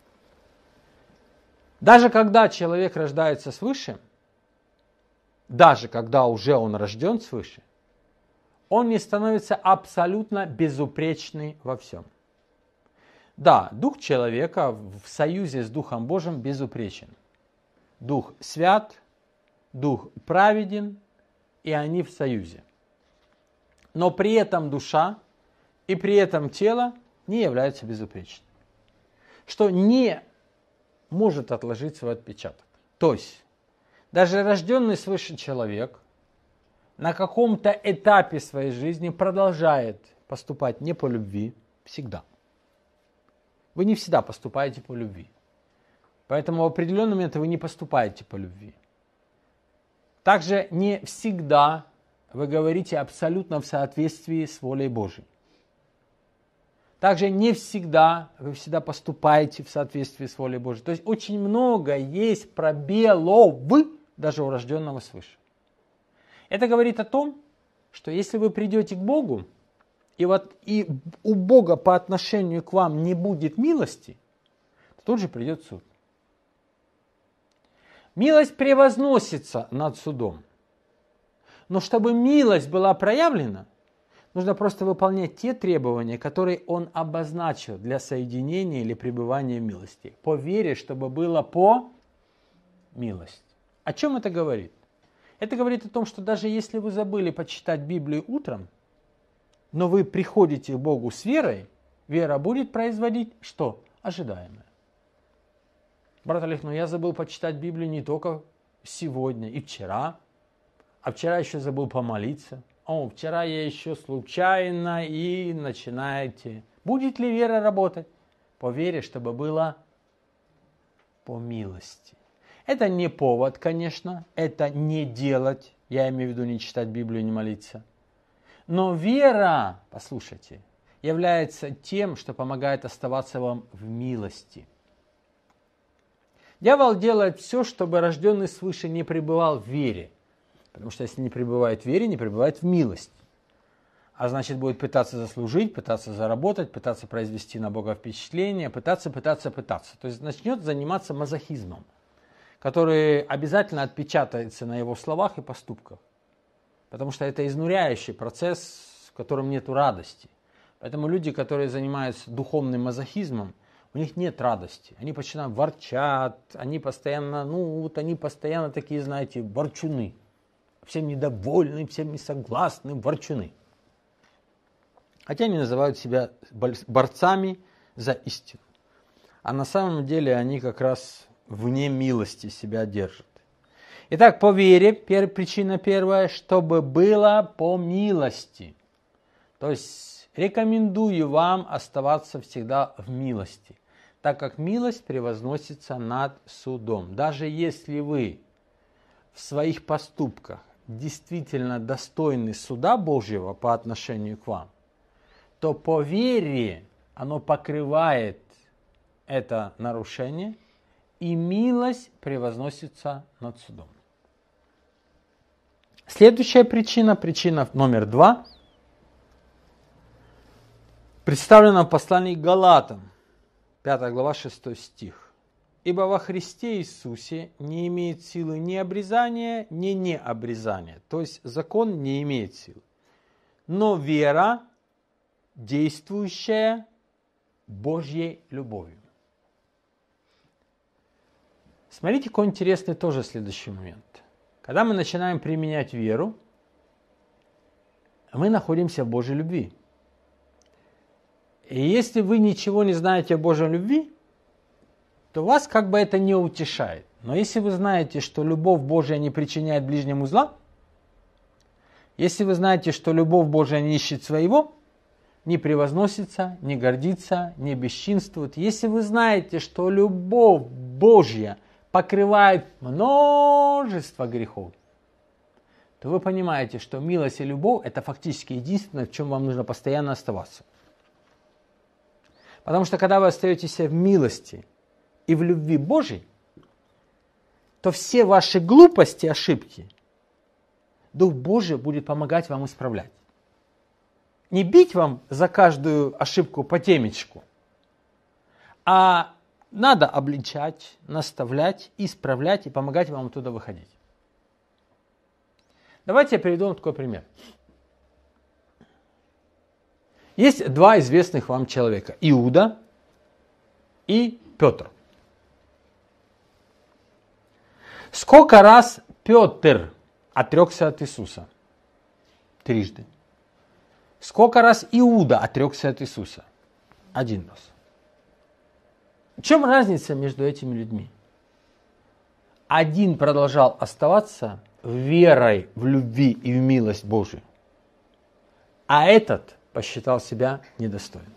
Даже когда человек рождается свыше, даже когда уже он рожден свыше, он не становится абсолютно безупречный во всем. Да, дух человека в союзе с Духом Божьим безупречен. Дух свят, дух праведен, и они в союзе. Но при этом душа и при этом тело не являются безупречными, что не может отложить свой отпечаток. То есть, даже рожденный свыше человек на каком-то этапе своей жизни продолжает поступать не по любви всегда. Вы не всегда поступаете по любви. Поэтому в определенный момент вы не поступаете по любви. Также не всегда вы говорите абсолютно в соответствии с волей Божией. Также не всегда вы всегда поступаете в соответствии с волей Божией. То есть очень много есть пробелов даже у рожденного свыше. Это говорит о том, что если вы придете к Богу, и у Бога по отношению к вам не будет милости, то тут же придет суд. Милость превозносится над судом. Но чтобы милость была проявлена, нужно просто выполнять те требования, которые Он обозначил для соединения или пребывания в милости. По вере, чтобы было по милости. О чем это говорит? Это говорит о том, что даже если вы забыли почитать Библию утром, но вы приходите к Богу с верой, вера будет производить что? Ожидаемое. Брат Олег, я забыл почитать Библию не только сегодня и вчера, а вчера еще забыл помолиться. Вчера я еще случайно и начинаете. Будет ли вера работать? По вере, чтобы было по милости. Это не повод, конечно, это не делать, я имею в виду не читать Библию, не молиться. Но вера, послушайте, является тем, что помогает оставаться вам в милости. Дьявол делает все, чтобы рожденный свыше не пребывал в вере. Потому что если не пребывает в вере, не пребывает в милости. А значит, будет пытаться заслужить, пытаться заработать, пытаться произвести на Бога впечатление, пытаться. То есть начнет заниматься мазохизмом, который обязательно отпечатается на его словах и поступках. Потому что это изнуряющий процесс, в котором нет радости. Поэтому люди, которые занимаются духовным мазохизмом, у них нет радости. Они постоянно ворчат, они постоянно такие, знаете, ворчуны. Всем недовольны, всем не согласны, ворчуны. Хотя они называют себя борцами за истину. А на самом деле они как раз вне милости себя держат. Итак, по вере, причина первая, чтобы было по милости. То есть рекомендую вам оставаться всегда в милости, так как милость превозносится над судом. Даже если вы в своих поступках действительно достойны суда Божьего по отношению к вам, то по вере оно покрывает это нарушение, и милость превозносится над судом. Следующая причина номер 2, представлена в послании к Галатам, 5 глава, 6 стих. «Ибо во Христе Иисусе не имеет силы ни обрезания, ни необрезания». То есть закон не имеет силы. Но вера, действующая Божьей любовью. Смотрите, какой интересный тоже следующий момент. Когда мы начинаем применять веру, мы находимся в Божьей любви. И если вы ничего не знаете о Божьей любви, то вас как бы это не утешает. Но если вы знаете, что любовь Божья не причиняет ближнему зла, если вы знаете, что любовь Божья не ищет своего, не превозносится, не гордится, не бесчинствует, если вы знаете, что любовь Божья покрывает множество грехов, то вы понимаете, что милость и любовь – это фактически единственное, в чем вам нужно постоянно оставаться. Потому что когда вы остаетесь в милости и в любви Божьей, то все ваши глупости, ошибки Дух Божий будет помогать вам исправлять. Не бить вам за каждую ошибку по темечку, а надо обличать, наставлять, исправлять и помогать вам оттуда выходить. Давайте я приведу вам такой пример. Есть два известных вам человека, Иуда и Петр. Сколько раз Петр отрекся от Иисуса? Трижды. Сколько раз Иуда отрекся от Иисуса? Один раз. В чем разница между этими людьми? Один продолжал оставаться верой в любви и в милость Божию, а этот посчитал себя недостойным.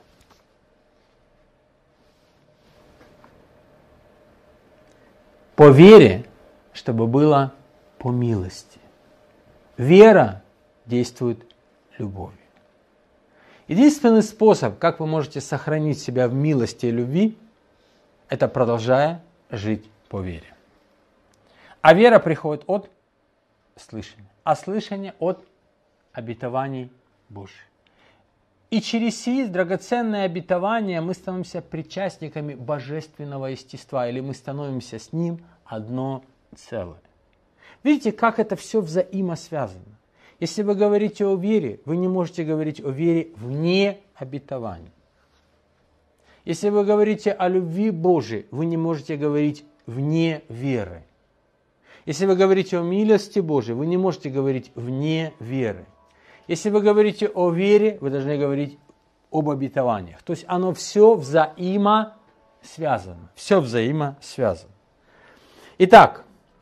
По вере, чтобы было по милости. Вера действует любовью. Единственный способ, как вы можете сохранить себя в милости и любви, это продолжая жить по вере. А вера приходит от слышания, а слышание от обетований Божьих. И через сии драгоценные обетования мы становимся причастниками божественного естества, или мы становимся с Ним одно целое. Видите, как это все взаимосвязано. Если вы говорите о вере, вы не можете говорить о вере вне обетований. Если вы говорите о любви Божией, вы не можете говорить вне веры. Если вы говорите о милости Божией, вы не можете говорить вне веры. Если вы говорите о вере, вы должны говорить об обетованиях. То есть оно все взаимосвязано. Все взаимосвязано. Итак,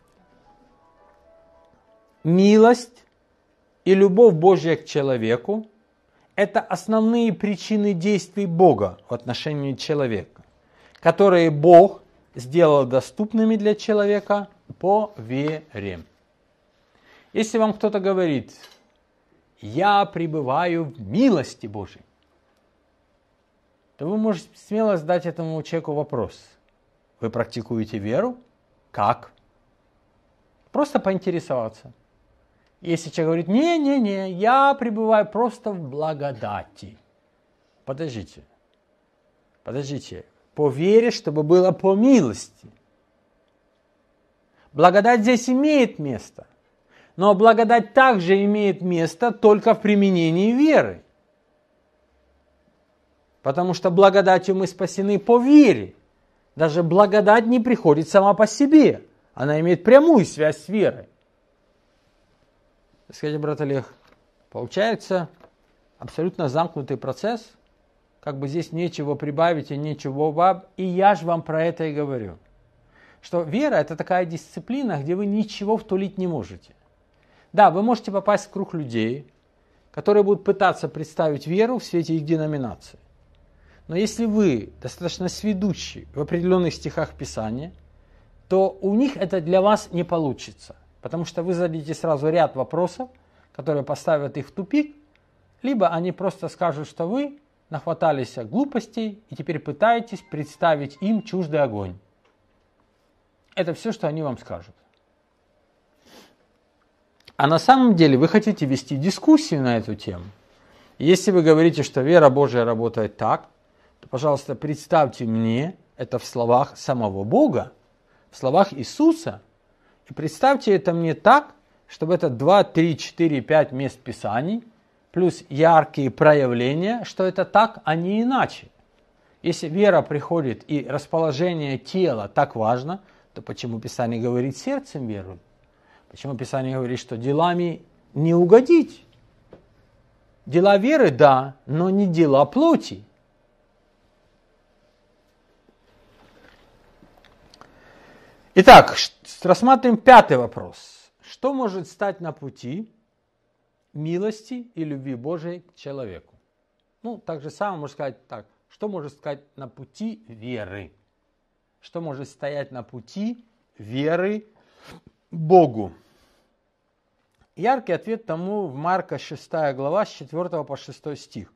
милость и любовь Божья к человеку – это основные причины действий Бога в отношении человека, которые Бог сделал доступными для человека по вере. Если вам кто-то говорит: «Я пребываю в милости Божьей», то вы можете смело задать этому человеку вопрос: вы практикуете веру? Как? Просто поинтересоваться. Если человек говорит: не, я пребываю просто в благодати. Подождите. По вере, чтобы было по милости. Благодать здесь имеет место. Но благодать также имеет место только в применении веры. Потому что благодатью мы спасены по вере. Даже благодать не приходит сама по себе. Она имеет прямую связь с верой. Скажите, брат Олег, получается абсолютно замкнутый процесс, как бы здесь нечего прибавить и нечего убавить, и я же вам про это и говорю. Что вера – это такая дисциплина, где вы ничего втулить не можете. Да, вы можете попасть в круг людей, которые будут пытаться представить веру в свете их деноминации. Но если вы достаточно сведущи в определенных стихах Писания, то у них это для вас не получится. Потому что вы зададите сразу ряд вопросов, которые поставят их в тупик, либо они просто скажут, что вы нахватались глупостей и теперь пытаетесь представить им чуждый огонь. Это все, что они вам скажут. А на самом деле вы хотите вести дискуссию на эту тему. Если вы говорите, что вера Божия работает так, то, пожалуйста, представьте мне это в словах самого Бога, в словах Иисуса, и представьте это мне так, чтобы это 2, 3, 4, 5 мест Писаний, плюс яркие проявления, что это так, а не иначе. Если вера приходит и расположение тела так важно, то почему Писание говорит сердцем веруют? Почему Писание говорит, что делами не угодить? Дела веры, да, но не дела плоти. Итак, рассматриваем 5-й вопрос. Что может стать на пути милости и любви Божией к человеку? Так же самое можно сказать так. Что может стать на пути веры? Что может стоять на пути веры Богу? Яркий ответ тому в Марка 6 глава с 4 по 6 стих.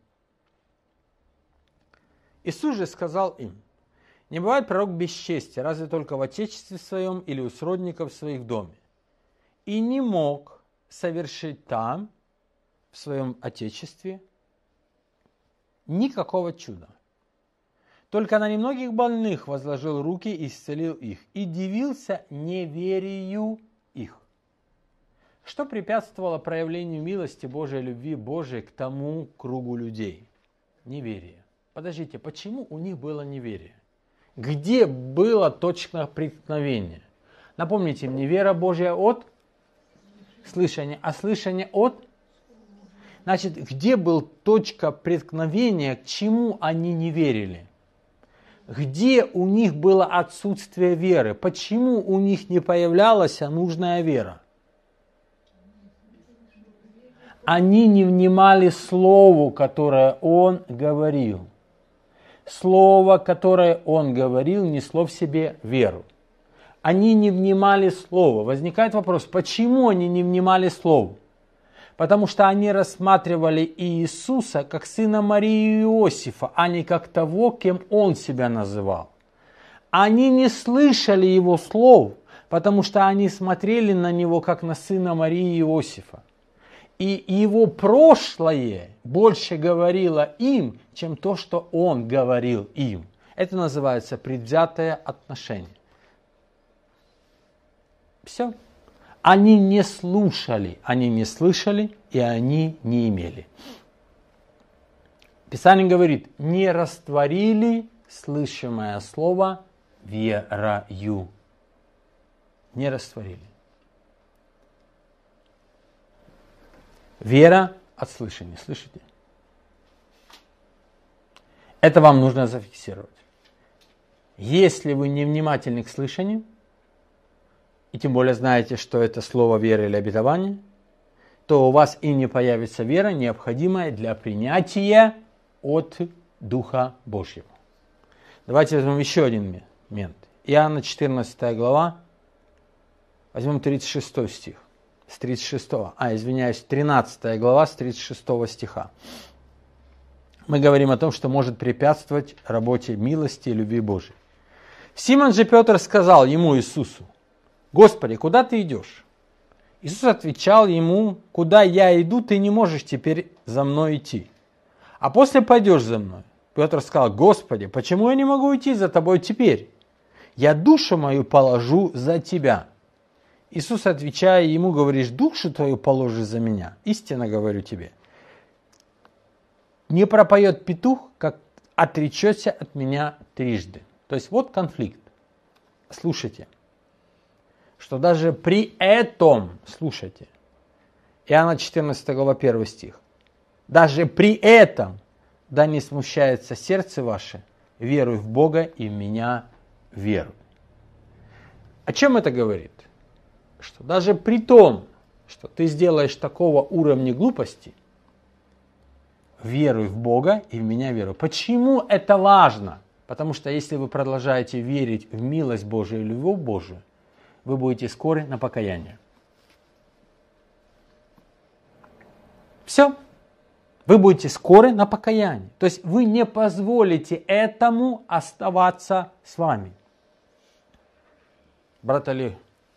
Иисус же сказал им: «Не бывает пророк без чести, разве только в отечестве своем или у сродников своих в доме. И не мог совершить там, в своем отечестве, никакого чуда. Только на немногих больных возложил руки и исцелил их, и дивился неверию их». Что препятствовало проявлению милости Божией, любви Божией к тому кругу людей? Неверие. Подождите, почему у них было неверие? Где было точное преткновение? Напомните мне, вера Божья от Слышание. А слышание от? Значит, где была точка преткновения, к чему они не верили? Где у них было отсутствие веры? Почему у них не появлялась нужная вера? Они не внимали слову, которое он говорил. Слово, которое он говорил, несло в себе веру. Они не внимали слову. Возникает вопрос, почему они не внимали слову? Потому что они рассматривали Иисуса как сына Марии и Иосифа, а не как того, кем он себя называл. Они не слышали его слов, потому что они смотрели на него как на сына Марии и Иосифа. И его прошлое больше говорило им, чем то, что он говорил им. Это называется предвзятое отношение. Все. Они не слушали, они не слышали, и они не имели. Писание говорит, не растворили слышимое слово верою. Не растворили. Вера от слышания. Слышите? Это вам нужно зафиксировать. Если вы невнимательны к слышанию, и тем более знаете, что это слово веры или обетование, то у вас и не появится вера, необходимая для принятия от Духа Божьего. Давайте возьмем еще один момент. Иоанна 14 глава, возьмем 36 стих. С 13 глава с 36 стиха. Мы говорим о том, что может препятствовать работе милости и любви Божией. Симон же Петр сказал ему, Иисусу, Господи, куда ты идешь? Иисус отвечал ему, куда я иду, ты не можешь теперь за мной идти. А после пойдешь за мной. Петр сказал, Господи, почему я не могу идти за тобой теперь? Я душу мою положу за тебя. Иисус, отвечая ему, говоришь, душу твою положишь за меня. Истинно говорю тебе. Не пропоет петух, как отречешься от меня трижды. То есть вот конфликт. Слушайте. Что даже при этом, слушайте, Иоанна 14 глава 1 стих, даже при этом, да не смущается сердце ваше, веруй в Бога и в меня веруй. О чем это говорит? Что даже при том, что ты сделаешь такого уровня глупости, веруй в Бога и в меня веруй. Почему это важно? Потому что если вы продолжаете верить в милость Божию и любовь Божию, вы будете скоры на покаяние. Все. Вы будете скоры на покаяние. То есть вы не позволите этому оставаться с вами. Брат Али,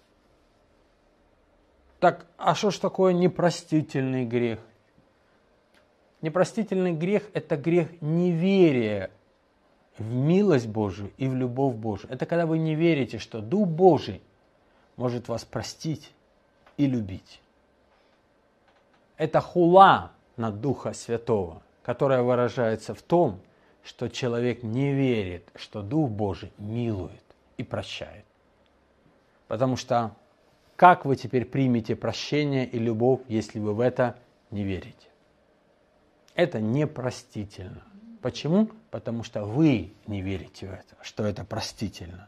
так, а что ж такое непростительный грех? Непростительный грех – это грех неверия в милость Божию и в любовь Божию. Это когда вы не верите, что Дух Божий может вас простить и любить. Это хула на Духа Святого, которая выражается в том, что человек не верит, что Дух Божий милует и прощает. Потому что как вы теперь примете прощение и любовь, если вы в это не верите? Это непростительно. Почему? Потому что вы не верите в это, что это простительно.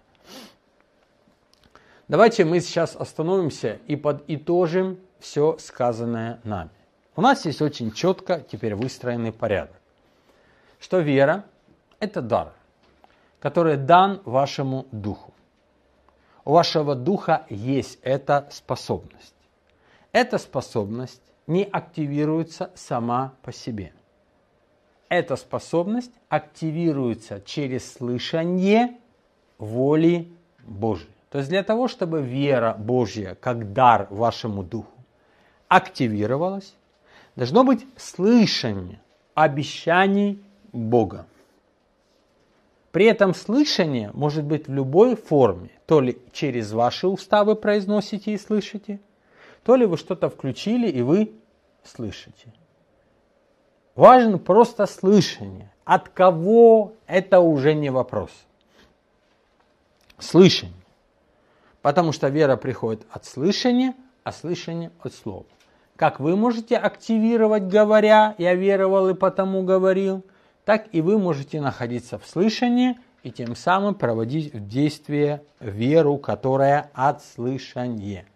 Давайте мы сейчас остановимся и подытожим все сказанное нами. У нас есть очень четко теперь выстроенный порядок. Что вера – это дар, который дан вашему духу. У вашего духа есть эта способность. Эта способность не активируется сама по себе. Эта способность активируется через слышание воли Божьей. То есть для того, чтобы вера Божья как дар вашему духу активировалась, должно быть слышание обещаний Бога. При этом слышание может быть в любой форме. То ли через ваши уста вы произносите и слышите, то ли вы что-то включили и вы слышите. Важно просто слышание. От кого – это уже не вопрос. Слышание. Потому что вера приходит от слышания, а слышание от слова. Как вы можете активировать, говоря «я веровал и потому говорил», так и вы можете находиться в слышании и тем самым проводить в действие веру, которая от слышания.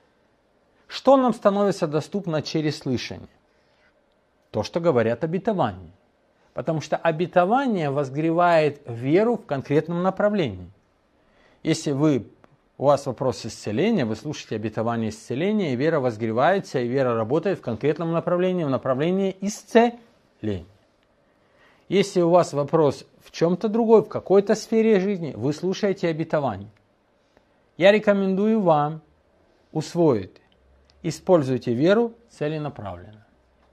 Что нам становится доступно через слышание? То, что говорят обетования. Потому что обетование возгревает веру в конкретном направлении. Если у вас вопрос исцеления, вы слушаете обетование исцеления, и вера возгревается, и вера работает в конкретном направлении, в направлении исцеления. Если у вас вопрос в чем-то другой, в какой-то сфере жизни, вы слушаете обетование. Я рекомендую вам усвоить. Используйте веру целенаправленно.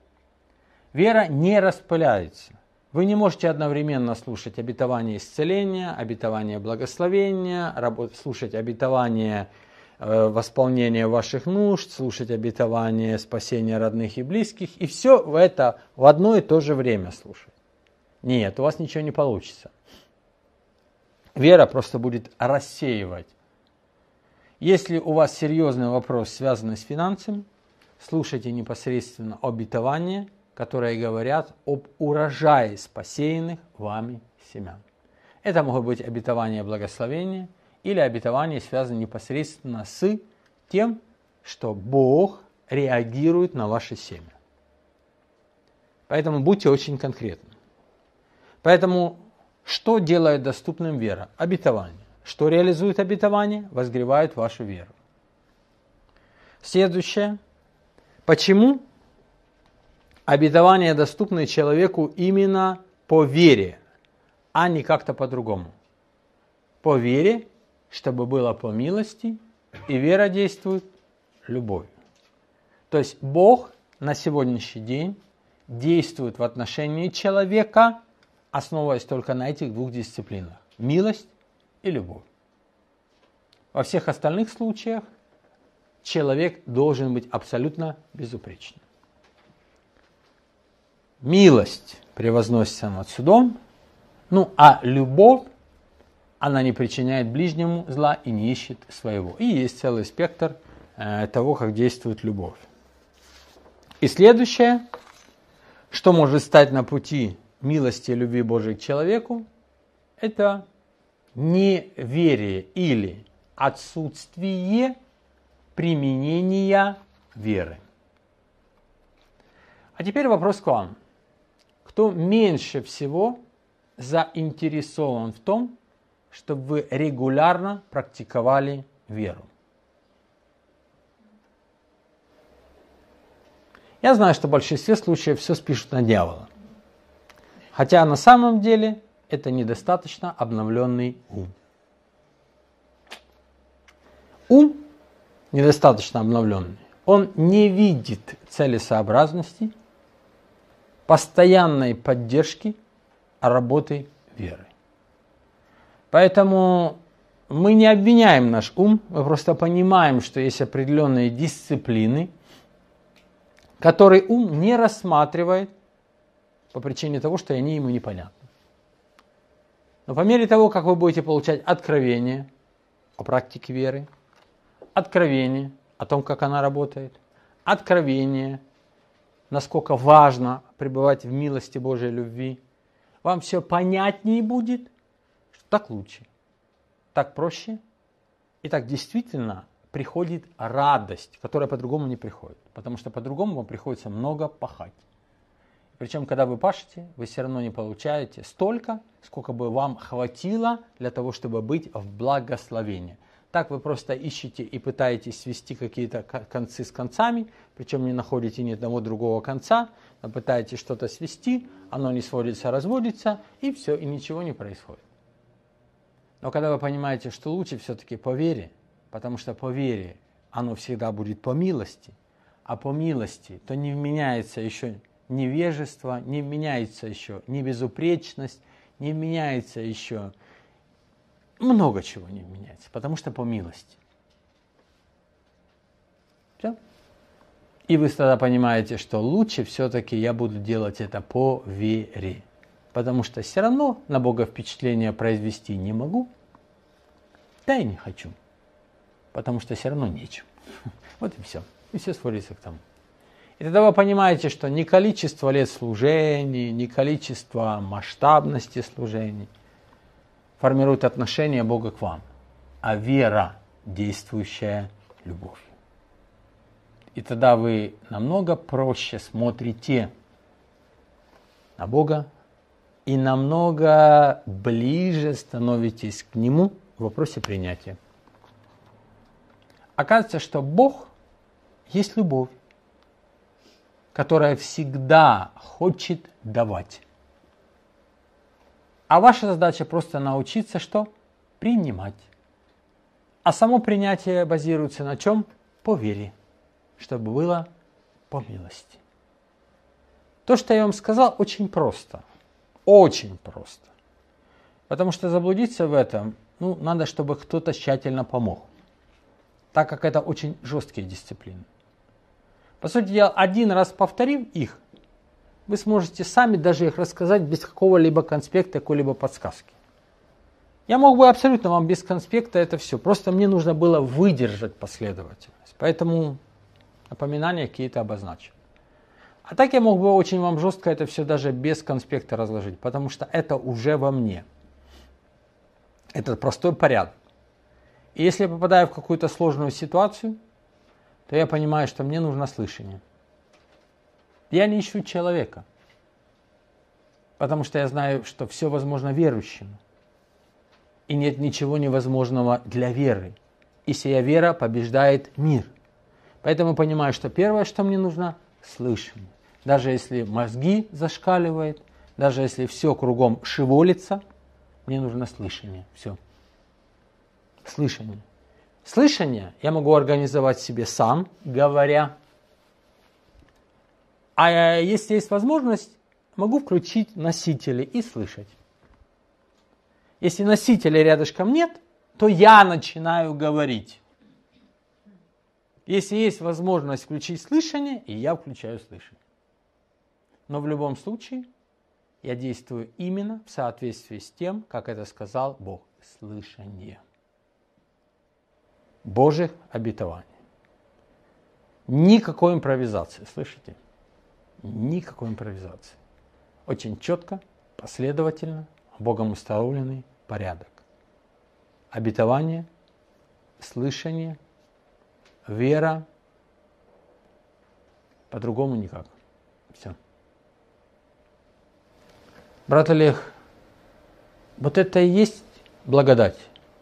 Вера не распыляется. Вы не можете одновременно слушать обетование исцеления, обетование благословения, слушать обетование восполнения ваших нужд, слушать обетование спасения родных и близких, и все это в одно и то же время слушать. Нет, у вас ничего не получится. Вера просто будет рассеивать. Если у вас серьезный вопрос, связанный с финансами, слушайте непосредственно обетования, которые говорят об урожае посеянных вами семян. Это могут быть обетования благословения или обетования, связанные непосредственно с тем, что Бог реагирует на ваше семя. Поэтому будьте очень конкретны. Поэтому что делает доступным вера? Обетование. Что реализует обетование? Возгревает вашу веру. Следующее. Почему обетования доступны человеку именно по вере, а не как-то по-другому? По вере, чтобы было по милости, и вера действует любовью. То есть Бог на сегодняшний день действует в отношении человека, основываясь только на этих двух дисциплинах – милость и любовь. Во всех остальных случаях человек должен быть абсолютно безупречным. Милость превозносится над судом, а любовь, она не причиняет ближнему зла и не ищет своего. И есть целый спектр того, как действует любовь. И следующее, что может стать на пути милости и любви Божией к человеку, это неверие или отсутствие применения веры. А теперь вопрос к вам. Кто меньше всего заинтересован в том, чтобы вы регулярно практиковали веру? Я знаю, что в большинстве случаев все спишут на дьявола. Хотя на самом деле это недостаточно обновленный ум. Ум недостаточно обновленный. Он не видит целесообразности постоянной поддержки работы веры. Поэтому мы не обвиняем наш ум, мы просто понимаем, что есть определенные дисциплины, которые ум не рассматривает по причине того, что они ему непонятны. Но по мере того, как вы будете получать откровение о практике веры, откровение о том, как она работает, откровение, насколько важно пребывать в милости Божьей любви, вам все понятнее будет, что так лучше, так проще, и так действительно приходит радость, которая по-другому не приходит. Потому что по-другому вам приходится много пахать. Причем, когда вы пашете, вы все равно не получаете столько, сколько бы вам хватило для того, чтобы быть в благословении. Так вы просто ищете и пытаетесь свести какие-то концы с концами, причем не находите ни одного другого конца, но пытаетесь что-то свести, оно не сводится, разводится, и все, и ничего не происходит. Но когда вы понимаете, что лучше все-таки по вере, потому что по вере оно всегда будет по милости, а по милости то не вменяется еще невежество, не вменяется еще небезупречность, не вменяется еще много чего не вменяется, потому что по милости. Все? И вы тогда понимаете, что лучше все-таки я буду делать это по вере, потому что все равно на Бога впечатление произвести не могу, да и не хочу, потому что все равно нечем. Вот и все. И все сводится к тому. И тогда вы понимаете, что не количество лет служений, не количество масштабности служений формирует отношение Бога к вам, а вера, действующая любовь. И тогда вы намного проще смотрите на Бога и намного ближе становитесь к Нему в вопросе принятия. Оказывается, что Бог есть любовь, которая всегда хочет давать. А ваша задача просто научиться что? Принимать. А само принятие базируется на чем? По вере, чтобы было по милости. То, что я вам сказал, очень просто. Очень просто. Потому что заблудиться в этом, надо, чтобы кто-то тщательно помог. Так как это очень жесткие дисциплины. По сути дела, один раз повторив их, вы сможете сами даже их рассказать без какого-либо конспекта, какой-либо подсказки. Я мог бы абсолютно вам без конспекта это все. Просто мне нужно было выдержать последовательность. Поэтому напоминания какие-то обозначил. А так я мог бы очень вам жестко это все даже без конспекта разложить, потому что это уже во мне. Это простой порядок. И если я попадаю в какую-то сложную ситуацию, то я понимаю, что мне нужно слышание. Я не ищу человека, потому что я знаю, что все возможно верующему. И нет ничего невозможного для веры. И сия вера побеждает мир. Поэтому понимаю, что первое, что мне нужно, слышание. Даже если мозги зашкаливают, даже если все кругом шевелится, мне нужно слышание. Все. Слышание. Слышание я могу организовать себе сам, говоря. А если есть возможность, могу включить носители и слышать. Если носителя рядышком нет, то я начинаю говорить. Если есть возможность включить слышание, и я включаю слышание. Но в любом случае я действую именно в соответствии с тем, как это сказал Бог. Слышание Божьих обетований. Никакой импровизации, слышите? Никакой импровизации. Очень четко, последовательно, Богом установленный порядок. Обетование, слышание, вера. По-другому никак. Все. Брат Олег, вот это и есть благодать.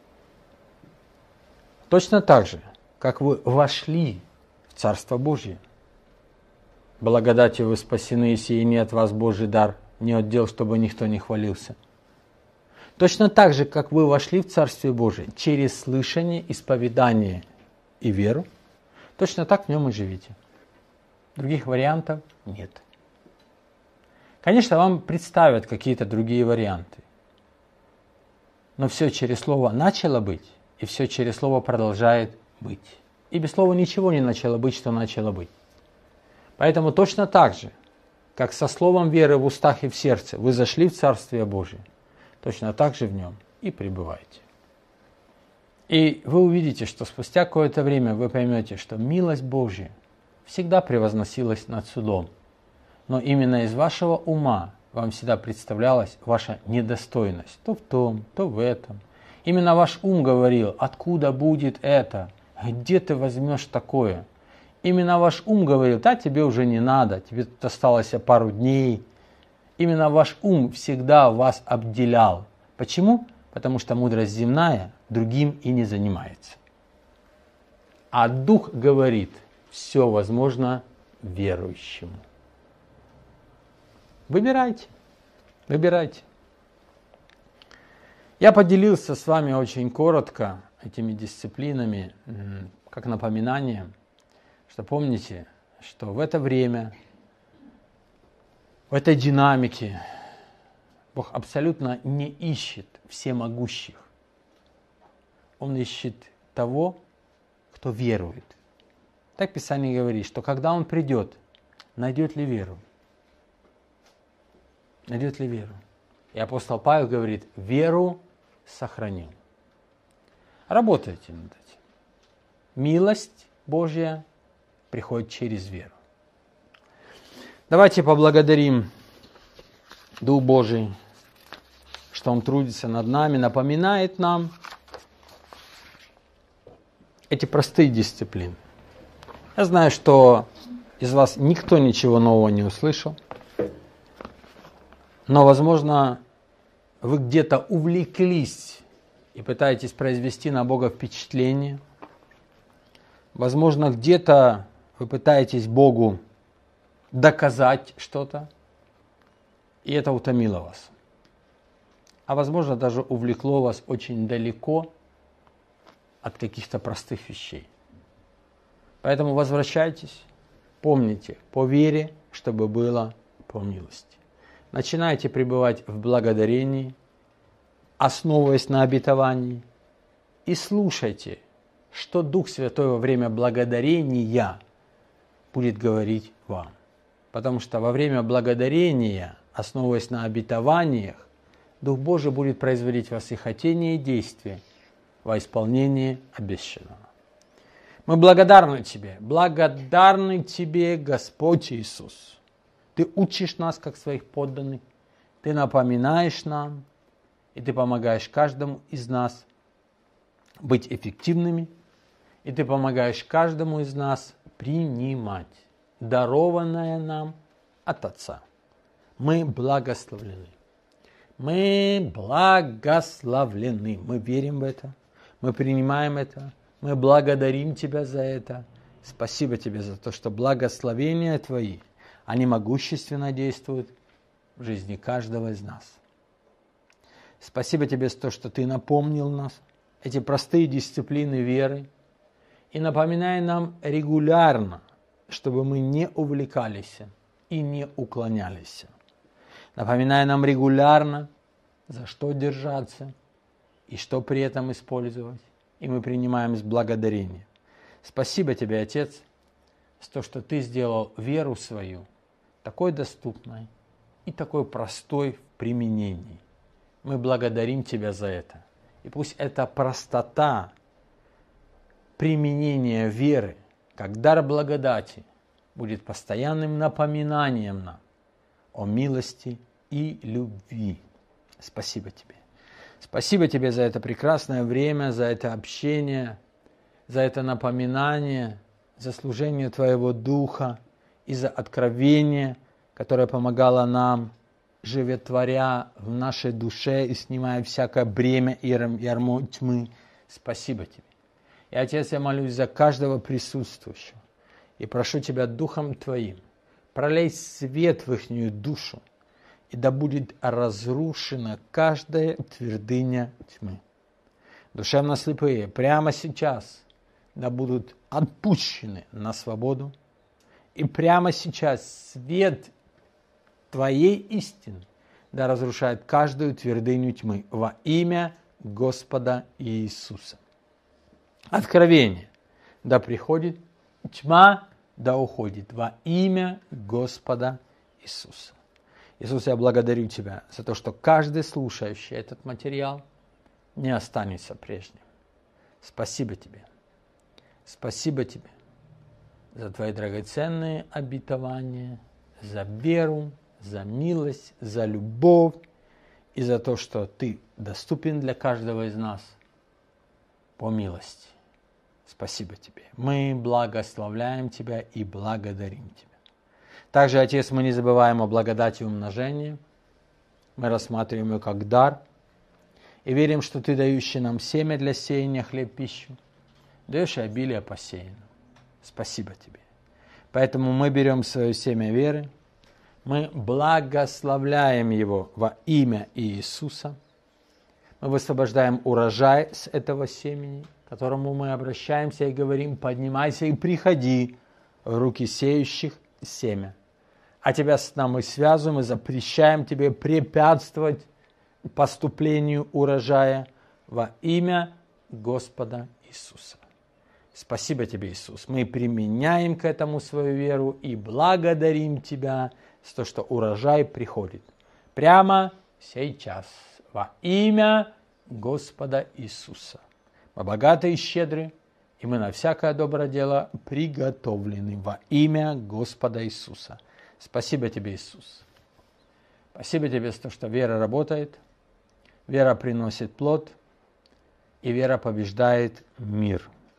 Точно так же, как вы вошли в Царство Божье. Благодатью вы спасены, и сие не от вас Божий дар, не от дел, чтобы никто не хвалился. Точно так же, как вы вошли в Царствие Божие через слышание, исповедание и веру, точно так в нем и живите. Других вариантов нет. Конечно, вам представят какие-то другие варианты. Но все через слово начало быть, и все через слово продолжает быть. И без слова ничего не начало быть, что начало быть. Поэтому точно так же, как со словом веры в устах и в сердце вы зашли в Царствие Божие, точно так же в нем и пребываете. И вы увидите, что спустя какое-то время вы поймете, что милость Божья всегда превозносилась над судом. Но именно из вашего ума вам всегда представлялась ваша недостойность. То в том, то в этом. Именно ваш ум говорил, откуда будет это, где ты возьмешь такое. Именно ваш ум говорил, да, тебе уже не надо, тебе тут осталось пару дней. Именно ваш ум всегда вас обделял. Почему? Потому что мудрость земная другим и не занимается. А Дух говорит, все возможно верующему. Выбирайте, выбирайте. Я поделился с вами очень коротко этими дисциплинами, как напоминание, что помните, что в это время, в этой динамике Бог абсолютно не ищет всемогущих. Он ищет того, кто верует. Так Писание говорит, что когда Он придет, найдет ли веру? Найдет ли веру? И апостол Павел говорит, веру сохранил. Работайте над этим. Милость Божья приходит через веру. Давайте поблагодарим Дух Божий, что Он трудится над нами, напоминает нам эти простые дисциплины. Я знаю, что из вас никто ничего нового не услышал, но, возможно, вы где-то увлеклись и пытаетесь произвести на Бога впечатление. Возможно, где-то вы пытаетесь Богу доказать что-то, и это утомило вас. А возможно, даже увлекло вас очень далеко от каких-то простых вещей. Поэтому возвращайтесь, помните, по вере, чтобы было по милости. Начинайте пребывать в благодарении, основываясь на обетовании, и слушайте, что Дух Святой во время благодарения будет говорить вам. Потому что во время благодарения, основываясь на обетованиях, Дух Божий будет производить в вас и хотение, и действия во исполнении обещанного. Мы благодарны Тебе, Господь Иисус. Ты учишь нас, как своих подданных, Ты напоминаешь нам, и Ты помогаешь каждому из нас быть эффективными, и Ты помогаешь каждому из нас принимать дарованное нам от Отца. Мы благословлены. Мы благословлены. Мы верим в это. Мы принимаем это. Мы благодарим Тебя за это. Спасибо Тебе за то, что благословения Твои, они могущественно действуют в жизни каждого из нас. Спасибо Тебе за то, что Ты напомнил нас эти простые дисциплины веры и напоминай нам регулярно, чтобы мы не увлекались и не уклонялись. Напоминай нам регулярно, за что держаться и что при этом использовать. И мы принимаем с благодарением. Спасибо Тебе, Отец, за то, что Ты сделал веру свою такой доступной и такой простой в применении. Мы благодарим Тебя за это. И пусть эта простота применения веры, как дар благодати, будет постоянным напоминанием нам о милости и любви. Спасибо Тебе. Спасибо Тебе за это прекрасное время, за это общение, за это напоминание, за служение Твоего Духа и за откровение, которое помогало нам, животворя в нашей душе и снимая всякое бремя и ярмо тьмы. Спасибо Тебе. И, Отец, я молюсь за каждого присутствующего и прошу Тебя Духом Твоим, пролей свет в ихнюю душу, и да будет разрушена каждая твердыня тьмы. Душевно слепые прямо сейчас да будут отпущены на свободу, и прямо сейчас свет Твоей истины да разрушает каждую твердыню тьмы во имя Господа Иисуса. Откровение да приходит, тьма да уходит во имя Господа Иисуса. Иисус, я благодарю Тебя за то, что каждый слушающий этот материал не останется прежним. Спасибо Тебе. Спасибо Тебе за Твои драгоценные обетования, за веру, за милость, за любовь и за то, что Ты доступен для каждого из нас по милости. Спасибо Тебе. Мы благословляем Тебя и благодарим Тебя. Также, Отец, мы не забываем о благодати умножения. Мы рассматриваем ее как дар. И верим, что Ты, дающий нам семя для сеяния, хлеб, пищу, даешь и обилие посеянному. Спасибо Тебе. Поэтому мы берем свое семя веры, мы благословляем его во имя Иисуса. Мы высвобождаем урожай с этого семени, к которому мы обращаемся и говорим: поднимайся и приходи в руки сеющих семя. А Тебя с нами связываем и запрещаем Тебе препятствовать поступлению урожая во имя Господа Иисуса. Спасибо Тебе, Иисус. Мы применяем к этому свою веру и благодарим Тебя за то, что урожай приходит прямо сейчас во имя Господа Иисуса. Мы богаты и щедры, И мы на всякое доброе дело приготовлены во имя Господа Иисуса. Спасибо тебе, Иисус. Спасибо тебе за то, что вера работает, вера приносит плод, и вера побеждает мир.